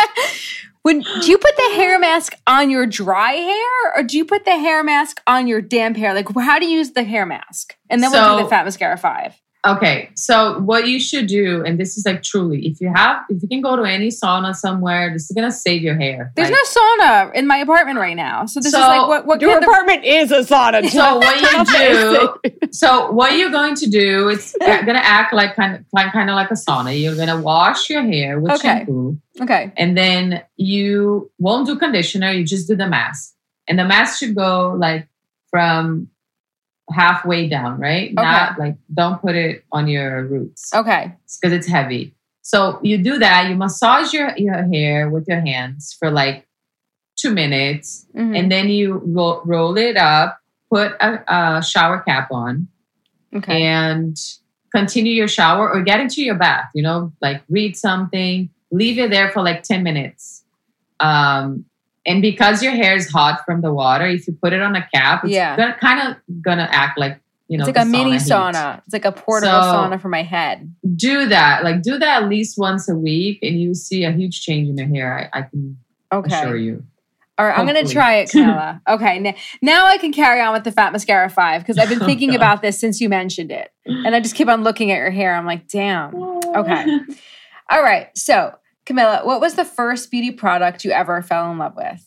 Speaker 5: When do you put the hair mask on your dry hair, or do you put the hair mask on your damp hair? Like, how do you use the hair mask? And then we'll do
Speaker 6: So-
Speaker 5: the Fat Mascara Five.
Speaker 6: Okay, so what you should do, and this is like truly, if you have, if you can go to any sauna somewhere, this is gonna save your hair.
Speaker 5: There's
Speaker 6: Like,
Speaker 5: no sauna in my apartment right now, so this
Speaker 6: So,
Speaker 5: is like what what
Speaker 3: your
Speaker 5: kind of-
Speaker 3: apartment is a sauna.
Speaker 6: So what you do, so what you're going to do, it's gonna act like kind of like kind of like a sauna. You're gonna wash your hair with
Speaker 5: Okay.
Speaker 6: shampoo,
Speaker 5: Okay,
Speaker 6: and then you won't do conditioner. You just do the mask, and the mask should go like from halfway down, right? Not like don't put it on your roots.
Speaker 5: okay,
Speaker 6: Because it's heavy. So you do that. You massage your, your hair with your hands for like two minutes.
Speaker 5: Mhm.
Speaker 6: And then you ro- roll it up, put a, a shower cap on,
Speaker 5: okay.
Speaker 6: and continue your shower or get into your bath, you know, like read something, leave it there for like ten minutes. Um, and because your hair is hot from the water, if you put it on a cap, it's
Speaker 5: Yeah.
Speaker 6: gonna, kind of going to act like, you know,
Speaker 5: It's like a
Speaker 6: the
Speaker 5: mini
Speaker 6: heat.
Speaker 5: sauna. It's like a portable
Speaker 6: So-
Speaker 5: sauna for my head.
Speaker 6: Do that. Like do that at least once a week and you see a huge change in your hair. I, I can
Speaker 5: Okay.
Speaker 6: assure you.
Speaker 5: All right, I'm going to
Speaker 6: Hopefully.
Speaker 5: try it, Camilla. Okay, n- now I can carry on with the Fat Mascara Five because I've been thinking
Speaker 6: Oh, God.
Speaker 5: about this since you mentioned it. And I just keep on looking at your hair. I'm like, damn. Okay. All right, so Camilla, what was the first beauty product you ever fell in love with?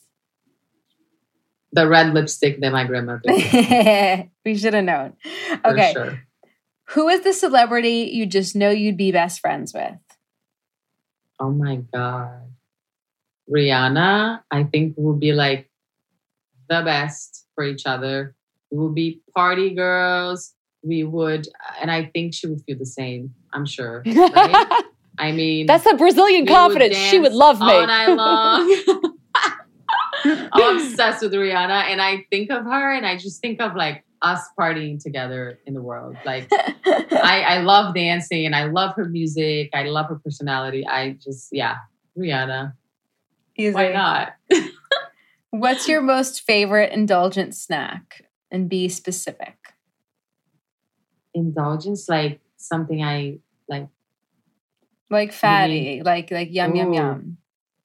Speaker 6: The red lipstick that my grandmother did,
Speaker 5: We should have known.
Speaker 6: for
Speaker 5: Okay,
Speaker 6: sure.
Speaker 5: who is the celebrity you just know you'd be best friends with?
Speaker 6: Oh my God. Rihanna, I think will be like the best for each other. We will be party girls. We would, and I think she would feel the same. I'm sure. Right? I mean,
Speaker 3: That's the Brazilian
Speaker 6: we would
Speaker 3: confidence. She would
Speaker 6: dance
Speaker 3: love me.
Speaker 6: all night long. I'm obsessed with Rihanna, and I think of her, and I just think of like us partying together in the world. Like I, I love dancing, and I love her music. I love her personality. I just, yeah, Rihanna.
Speaker 5: Easy.
Speaker 6: Why not?
Speaker 5: What's your most favorite indulgent snack? And be specific.
Speaker 6: Indulgence, like something I like.
Speaker 5: Like fatty, like like yum yum
Speaker 6: Ooh.
Speaker 5: yum.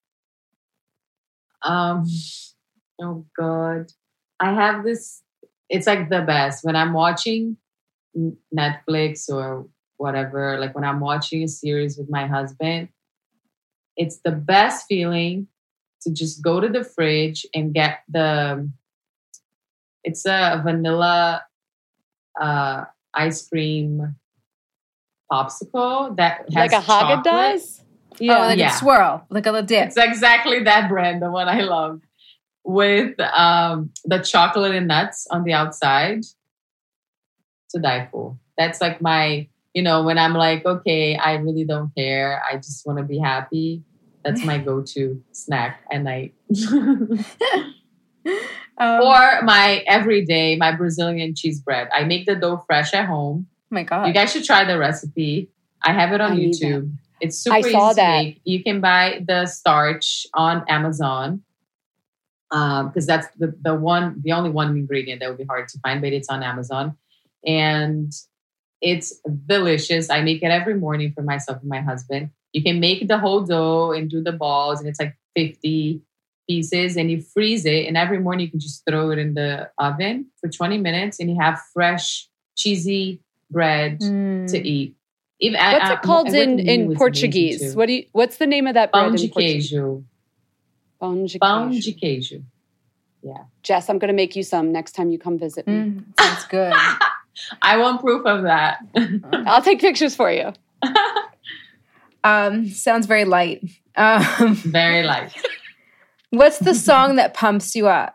Speaker 6: Um, oh God, I have this. It's like the best when I'm watching Netflix or whatever. Like when I'm watching a series with my husband, it's the best feeling to just go to the fridge and get the. It's a vanilla uh, ice cream popsicle that has
Speaker 3: Like a Haagen
Speaker 6: chocolate.
Speaker 3: does?
Speaker 5: Oh, like
Speaker 6: Yeah.
Speaker 5: a swirl, like a little dip.
Speaker 6: It's exactly that brand, the one I love, with um, the chocolate and nuts on the outside. To die for. That's like my, you know, when I'm like, okay, I really don't care. I just want to be happy. That's my go-to snack at night.
Speaker 5: Um,
Speaker 6: Or my everyday, my Brazilian cheese bread. I make the dough fresh at home.
Speaker 5: oh my God.
Speaker 6: You guys should try the recipe. I have it on
Speaker 3: I need
Speaker 6: YouTube. It's super
Speaker 3: I saw
Speaker 6: easy
Speaker 3: that.
Speaker 6: to make. You can buy the starch on Amazon because um, that's the, the one, the only one ingredient that would be hard to find, but it's on Amazon. And it's delicious. I make it every morning for myself and my husband. You can make the whole dough and do the balls, and it's like fifty pieces, and you freeze it. And every morning you can just throw it in the oven for twenty minutes, and you have fresh, cheesy bread mm. to eat. Even
Speaker 3: what's
Speaker 6: I,
Speaker 3: it called
Speaker 6: I,
Speaker 3: in, in Portuguese? What do you? What's the name of that bread
Speaker 6: Pão de
Speaker 3: in Portuguese?
Speaker 6: queijo.
Speaker 3: Pão de
Speaker 6: Pão
Speaker 3: queijo.
Speaker 6: de queijo. Yeah.
Speaker 3: Jess, I'm going to make you some next time you come visit me.
Speaker 5: Mm, sounds good.
Speaker 6: I want proof of that.
Speaker 3: I'll take pictures for you.
Speaker 5: um, sounds very light. Um,
Speaker 6: very light.
Speaker 5: What's the song that pumps you up?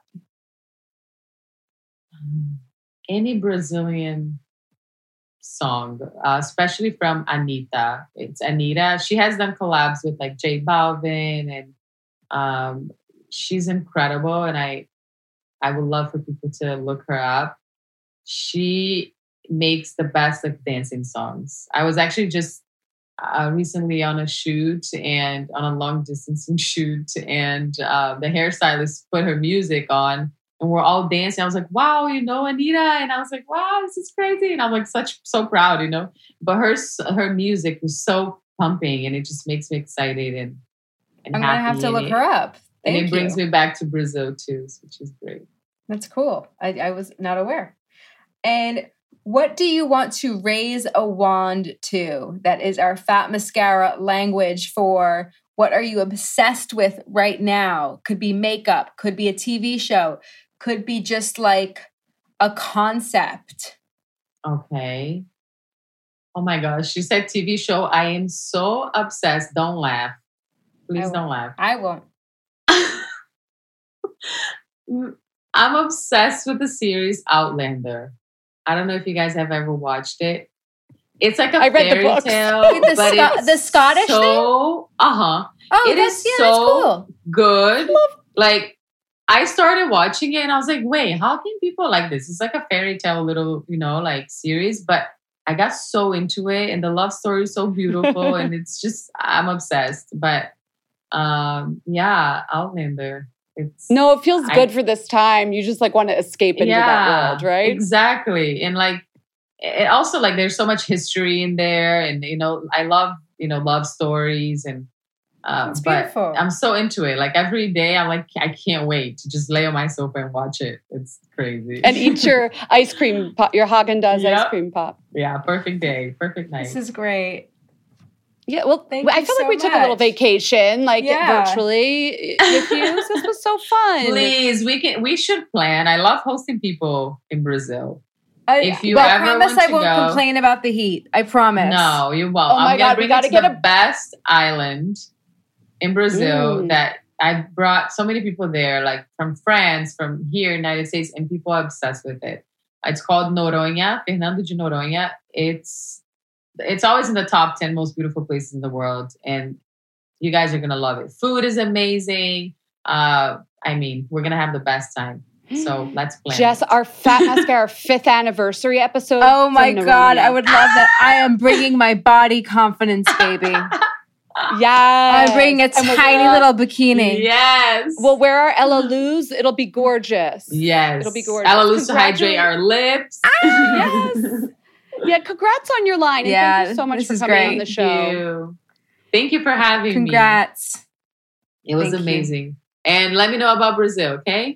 Speaker 6: Any Brazilian song, uh, especially from Anitta. It's Anitta. She has done collabs with like J Balvin, and um, she's incredible. And I, I would love for people to look her up. She makes the best like dancing songs. I was actually just uh, recently on a shoot and on a long distance shoot, and uh, the hairstylist put her music on. And we're all dancing. I was like, wow, you know, Anitta. And I was like, wow, this is crazy. And I'm like, such, so proud, you know. But her her music was so pumping, and it just makes me excited and, and
Speaker 5: I'm
Speaker 6: happy.
Speaker 5: going to have to look
Speaker 6: it,
Speaker 5: her up. Thank
Speaker 6: and it
Speaker 5: you.
Speaker 6: brings me back to Brazil too, which is great.
Speaker 5: That's cool. I, I was not aware. And what do you want to raise a wand to? That is our Fat Mascara language for what are you obsessed with right now? Could be makeup, could be a T V show, could be just like a concept.
Speaker 6: Okay. Oh my gosh. She said T V show. I am so obsessed. Don't laugh. Please don't laugh.
Speaker 5: I won't.
Speaker 6: I'm obsessed with the series Outlander. I don't know if you guys have ever watched it. It's like a
Speaker 3: I read
Speaker 6: fairy
Speaker 3: the books.
Speaker 6: tale.
Speaker 5: the,
Speaker 6: but
Speaker 5: Sc-
Speaker 6: it's
Speaker 5: the Scottish
Speaker 6: so,
Speaker 5: thing?
Speaker 6: Uh-huh.
Speaker 5: Oh,
Speaker 6: it
Speaker 5: that's,
Speaker 6: is
Speaker 5: yeah,
Speaker 6: so
Speaker 5: that's cool.
Speaker 6: good. Like, I started watching it and I was like, wait, how can people like this? It's like a fairy tale little, you know, like series. But I got so into it, and the love story is so beautiful. And it's just, I'm obsessed. But um, yeah, Outlander. It's,
Speaker 3: no, it feels
Speaker 6: I,
Speaker 3: good for this time. You just like want to escape into
Speaker 6: yeah,
Speaker 3: that world, right?
Speaker 6: Exactly. And like, it also like there's so much history in there. And, you know, I love, you know, love stories and Um,
Speaker 5: it's
Speaker 6: but
Speaker 5: beautiful.
Speaker 6: I'm so into it. Like every day, I'm like, I can't wait to just lay on my sofa and watch it. It's crazy.
Speaker 3: And eat your ice cream pop, your Haagen-Dazs
Speaker 6: Yep.
Speaker 3: ice cream pop.
Speaker 6: Yeah, perfect day, perfect night.
Speaker 5: This is great.
Speaker 3: Yeah, well,
Speaker 5: Thank
Speaker 3: I
Speaker 5: you
Speaker 3: feel
Speaker 5: so
Speaker 3: like we took a little
Speaker 5: much.
Speaker 3: vacation, like
Speaker 5: Yeah.
Speaker 3: virtually with you. So this was so fun.
Speaker 6: Please, we can. We should plan. I love hosting people in Brazil.
Speaker 5: I,
Speaker 6: If you
Speaker 5: but I
Speaker 6: ever
Speaker 5: promise
Speaker 6: want
Speaker 5: I
Speaker 6: to
Speaker 5: won't
Speaker 6: go-
Speaker 5: complain about the heat. I promise.
Speaker 6: No, you won't.
Speaker 3: Oh my
Speaker 6: I'm
Speaker 3: God,
Speaker 6: gonna
Speaker 3: we
Speaker 6: bring
Speaker 3: gotta
Speaker 6: it to
Speaker 3: get
Speaker 6: the
Speaker 3: a-
Speaker 6: best island in Brazil
Speaker 3: Mm.
Speaker 6: that I brought so many people there, like from France, from here, United States, and people are obsessed with it. It's called Noronha, Fernando de Noronha. It's it's always in the top ten most beautiful places in the world, and you guys are gonna love it. Food is amazing. Uh, I mean, we're gonna have the best time. So let's plan.
Speaker 3: Jess, our Fat Mascara fifth anniversary episode.
Speaker 5: Oh my
Speaker 3: from
Speaker 5: God,
Speaker 3: Noronha.
Speaker 5: I would love that. I am bringing my body confidence, baby.
Speaker 3: Yes.
Speaker 5: I'm bringing a
Speaker 3: And we'll
Speaker 5: tiny
Speaker 3: wear our-
Speaker 5: little bikini.
Speaker 6: Yes.
Speaker 3: We'll wear our Ella Luz. It'll be gorgeous.
Speaker 6: yes.
Speaker 3: It'll be gorgeous.
Speaker 6: Ella Luz to hydrate
Speaker 3: Congratulate-
Speaker 6: our lips.
Speaker 3: Yes. Yeah, congrats on your line. And
Speaker 5: Yeah,
Speaker 3: thank you so much
Speaker 5: this
Speaker 3: for
Speaker 5: is
Speaker 3: coming
Speaker 5: great.
Speaker 3: on the
Speaker 6: Thank
Speaker 3: show.
Speaker 6: you. Thank you for having me.
Speaker 5: Congrats.
Speaker 6: It was
Speaker 5: Thank you.
Speaker 6: amazing. And let me know about Brazil, okay?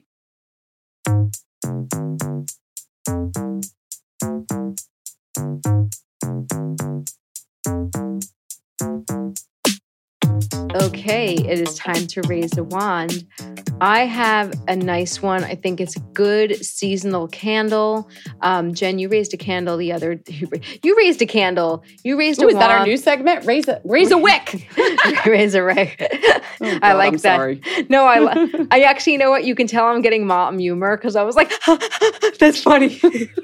Speaker 4: Okay, it is time to raise a wand. I have a nice one. I think it's a good seasonal candle. Um, Jen, you raised a candle the other. You raised a candle. You raised
Speaker 3: Ooh,
Speaker 4: a
Speaker 3: is that our
Speaker 4: wand.
Speaker 3: new segment? Raise a raise a wick.
Speaker 4: raise a wick.
Speaker 3: Oh,
Speaker 4: I
Speaker 3: God,
Speaker 4: like
Speaker 3: I'm
Speaker 4: that.
Speaker 3: sorry.
Speaker 4: No, I li- I actually, you know what? You can tell I'm getting mom humor because I was like, that's funny.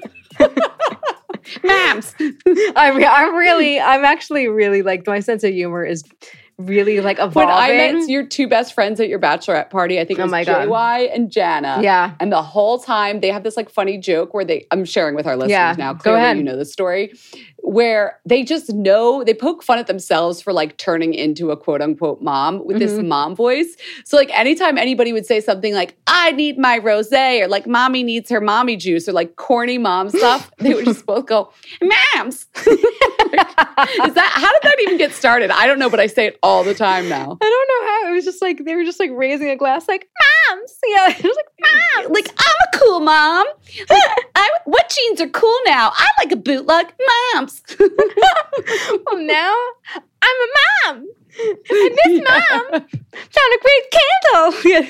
Speaker 3: Mams.
Speaker 4: I'm, I'm really, I'm actually really like, my sense of humor is really like evolving.
Speaker 3: When I met your two best friends at your bachelorette party, I think it
Speaker 4: Oh
Speaker 3: was
Speaker 4: my God.
Speaker 3: J Y and Jana.
Speaker 4: Yeah.
Speaker 3: And the whole time they have this like funny joke where they, I'm sharing with our listeners
Speaker 4: Yeah,
Speaker 3: now.
Speaker 4: go
Speaker 3: Clearly
Speaker 4: ahead.
Speaker 3: you know the story. where they just know, they poke fun at themselves for like turning into a quote unquote mom with mm-hmm. this mom voice. So like anytime anybody would say something like, I need my rosé, or like mommy needs her mommy juice, or like corny mom stuff, they would just both go, Mams. Is that, how did that even get started? I don't know, but I say it all the time now.
Speaker 7: I don't know how. It was just like, they were just like raising a glass like, Moms. Yeah, it was like, Moms.
Speaker 3: Like, I'm a cool mom. Like, I, what jeans are cool now? I like a bootleg. Moms.
Speaker 7: Well, now I'm a mom. And this mom found a great candle.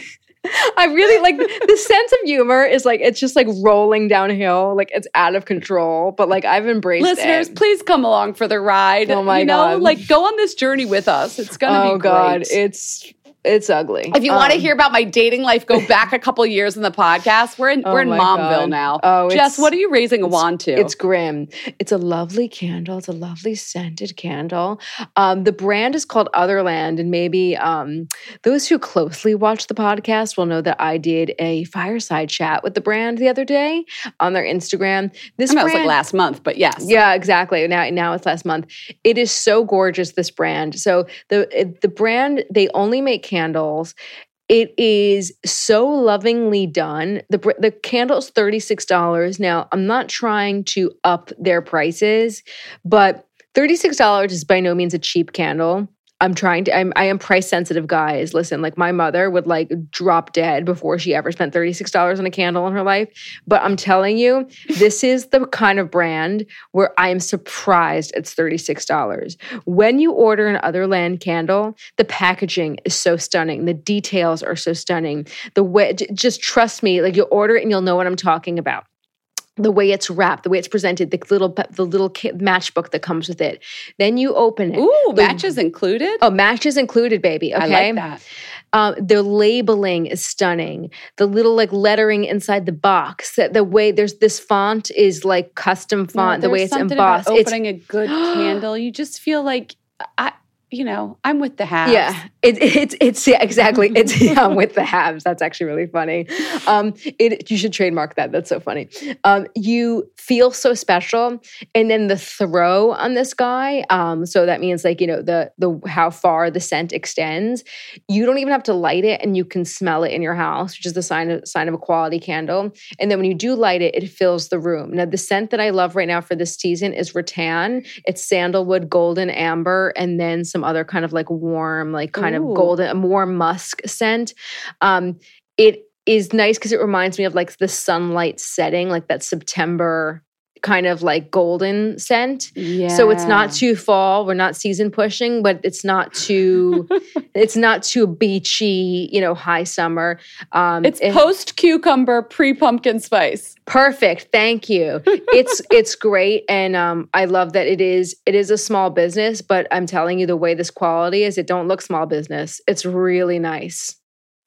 Speaker 7: I really like the sense of humor is like, it's just like rolling downhill. Like it's out of control, but like I've embraced
Speaker 3: Listeners,
Speaker 7: it.
Speaker 3: Listeners, please come along for the ride.
Speaker 7: Oh my
Speaker 3: you know,
Speaker 7: God.
Speaker 3: Like go on this journey with us. It's going to
Speaker 7: oh
Speaker 3: be great.
Speaker 7: Oh God, it's It's ugly.
Speaker 3: If you
Speaker 7: um,
Speaker 3: want to hear about my dating life, go back a couple years in the podcast. We're in
Speaker 7: oh
Speaker 3: we're in Momville
Speaker 7: God.
Speaker 3: now.
Speaker 7: Oh,
Speaker 3: Jess, what are you raising a wand to?
Speaker 7: It's grim. It's a lovely candle. It's a lovely scented candle. Um, the brand is called Otherland, and maybe um, those who closely watch the podcast will know that I did a fireside chat with the brand the other day on their Instagram. This
Speaker 3: I mean,
Speaker 7: brand,
Speaker 3: it was like last month, but yes,
Speaker 7: yeah, exactly. Now, now it's last month. It is so gorgeous. This brand. So the the brand, they only make candles. It is so lovingly done. The the candle is thirty-six dollars. Now, I'm not trying to up their prices, but thirty-six dollars is by no means a cheap candle. I'm trying to, I'm, I am price sensitive, guys. Listen, like my mother would like drop dead before she ever spent thirty-six dollars on a candle in her life. But I'm telling you, this is the kind of brand where I am surprised it's thirty-six dollars. When you order an Otherland candle, the packaging is so stunning. The details are so stunning. The way, just trust me, like you'll order it and you'll know what I'm talking about. The way it's wrapped, the way it's presented, the little the little matchbook that comes with it. Then you open it.
Speaker 3: Ooh,
Speaker 7: the,
Speaker 3: matches included?
Speaker 7: Oh, matches included, baby. Okay.
Speaker 3: I like that.
Speaker 7: Um, the labeling is stunning. The little like lettering inside the box. The way there's this font is like custom font.
Speaker 3: No,
Speaker 7: the way it's
Speaker 3: something
Speaker 7: embossed.
Speaker 3: About opening
Speaker 7: it's,
Speaker 3: a good candle, you just feel like I. You know, I'm with the haves.
Speaker 7: Yeah, it, it's it's yeah, exactly. It's yeah, I'm with the haves. That's actually really funny. Um, it you should trademark that. That's so funny. Um, you feel so special, and then the throw on this guy. Um, so that means like you know the the how far the scent extends. You don't even have to light it, and you can smell it in your house, which is the sign of sign of a quality candle. And then when you do light it, it fills the room. Now the scent that I love right now for this season is rattan. It's sandalwood, golden amber, and then some other kind of like warm, like kind Ooh. Of golden, a warm musk scent. Um, it is nice because it reminds me of like the sunlight setting, like that September kind of like golden scent.
Speaker 3: Yeah.
Speaker 7: So it's not too fall. We're not season pushing, but it's not too, it's not too beachy, you know, high summer. Um,
Speaker 3: it's post cucumber, pre pumpkin spice.
Speaker 7: Perfect. Thank you. It's it's great, and um, I love that it is it is a small business. But I'm telling you, the way this quality is, it don't look small business. It's really nice.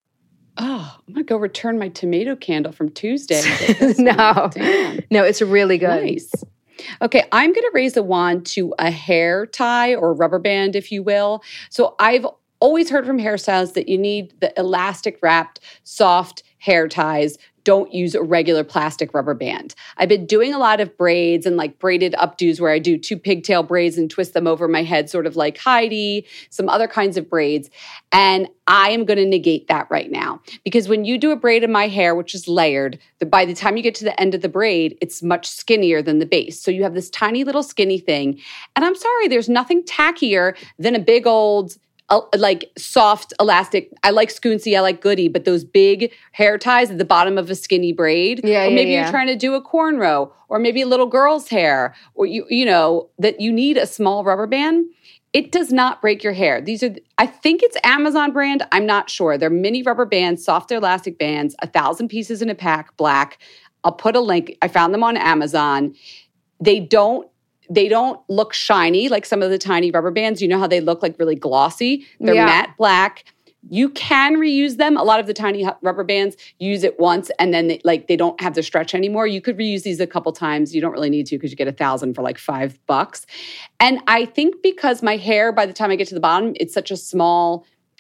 Speaker 3: Oh, I'm gonna go return my tomato candle from Tuesday.
Speaker 7: no, no, it's really good.
Speaker 3: Nice. Okay, I'm gonna raise a wand to a hair tie or rubber band, if you will. So I've always heard from hairstylists that you need the elastic wrapped, soft hair ties. Don't use a regular plastic rubber band. I've been doing a lot of braids and like braided updos where I do two pigtail braids and twist them over my head, sort of like Heidi, some other kinds of braids. And I am going to negate that right now because when you do a braid in my hair, which is layered, the, by the time you get to the end of the braid, it's much skinnier than the base. So you have this tiny little skinny thing. And I'm sorry, there's nothing tackier than a big old Uh, like soft elastic. I like scoonsy, I like goody, but those big hair ties at the bottom of a skinny braid.
Speaker 7: Yeah,
Speaker 3: or maybe
Speaker 7: yeah, yeah.
Speaker 3: you're trying to do a cornrow, or maybe a little girl's hair, or you you know that you need a small rubber band. It does not break your hair. These are, I think it's Amazon brand. I'm not sure. They're mini rubber bands, soft elastic bands, a thousand pieces in a pack, black. I'll put a link. I found them on Amazon. They don't. They don't look shiny like some of the tiny rubber bands. You know how they look like really glossy? They're
Speaker 7: yeah.
Speaker 3: matte black. You can reuse them. A lot of the tiny rubber bands use it once and then they, like they don't have the stretch anymore. You could reuse these a couple times. You don't really need to because you get a thousand for like five bucks. And I think because my hair, by the time I get to the bottom, it's such a small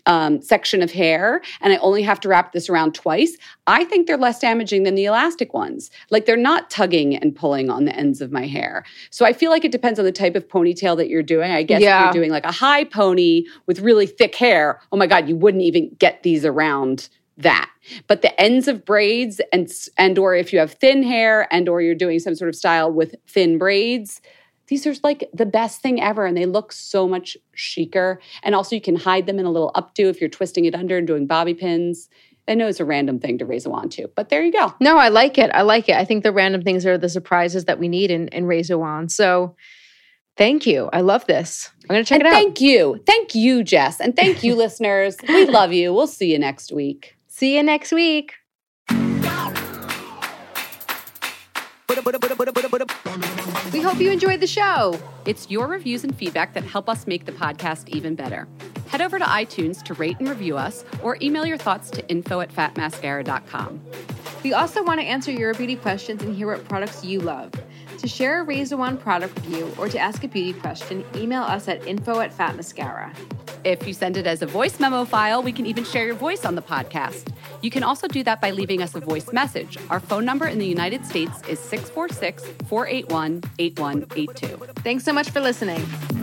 Speaker 3: um, section of hair and I only have to wrap this around twice, I think they're less damaging than the elastic ones. Like they're not tugging and pulling on the ends of my hair. So I feel like it depends on the type of ponytail that you're doing. I guess
Speaker 7: Yeah.
Speaker 3: if you're doing like a high pony with really thick hair, oh my God, you wouldn't even get these around that. But the ends of braids and and or if you have thin hair and or you're doing some sort of style with thin braids, these are like the best thing ever. And they look so much chicer. And also you can hide them in a little updo if you're twisting it under and doing bobby pins. I know it's a random thing to raise a wand to, but there you go.
Speaker 7: No, I like it. I like it. I think the random things are the surprises that we need in, in Raise a Wand. So thank you. I love this. I'm going to check
Speaker 3: and
Speaker 7: it out.
Speaker 3: Thank you. Thank you, Jess. And thank you, listeners. We love you. We'll see you next week.
Speaker 7: See you next week. We hope you enjoyed the show.
Speaker 3: It's your reviews and feedback that help us make the podcast even better. Head over to iTunes to rate and review us or email your thoughts to info at fat mascara dot com.
Speaker 7: We also want to answer your beauty questions and hear what products you love. To share a Raise a Wand product review or to ask a beauty question, email us at info at fat mascara.
Speaker 3: If you send it as a voice memo file, we can even share your voice on the podcast. You can also do that by leaving us a voice message. Our phone number in the United States is six four six, four eight one, eight one eight two.
Speaker 7: Thanks so much for listening.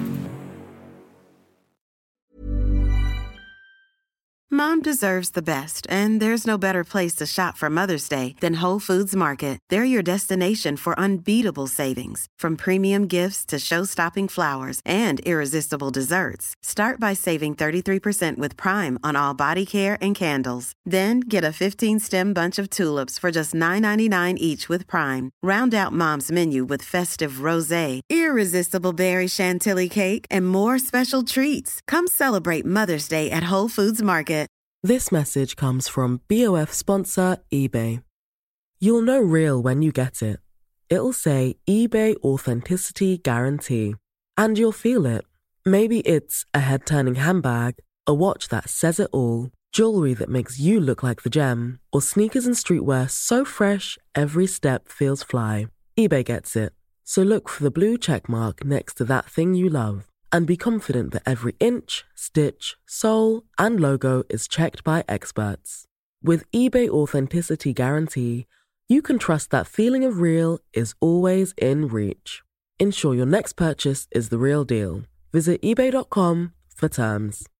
Speaker 8: Mom deserves the best, and there's no better place to shop for Mother's Day than Whole Foods Market. They're your destination for unbeatable savings, from premium gifts to show-stopping flowers and irresistible desserts. Start by saving thirty-three percent with Prime on all body care and candles. Then get a fifteen-stem bunch of tulips for just nine ninety-nine each with Prime. Round out Mom's menu with festive rosé, irresistible berry chantilly cake, and more special treats. Come celebrate Mother's Day at Whole Foods Market.
Speaker 9: This message comes from B O F sponsor eBay. You'll know real when you get it. It'll say eBay Authenticity Guarantee. And you'll feel it. Maybe it's a head-turning handbag, a watch that says it all, jewelry that makes you look like the gem, or sneakers and streetwear so fresh every step feels fly. eBay gets it. So look for the blue check mark next to that thing you love. And be confident that every inch, stitch, sole, and logo is checked by experts. With eBay Authenticity Guarantee, you can trust that feeling of real is always in reach. Ensure your next purchase is the real deal. Visit ebay dot com for terms.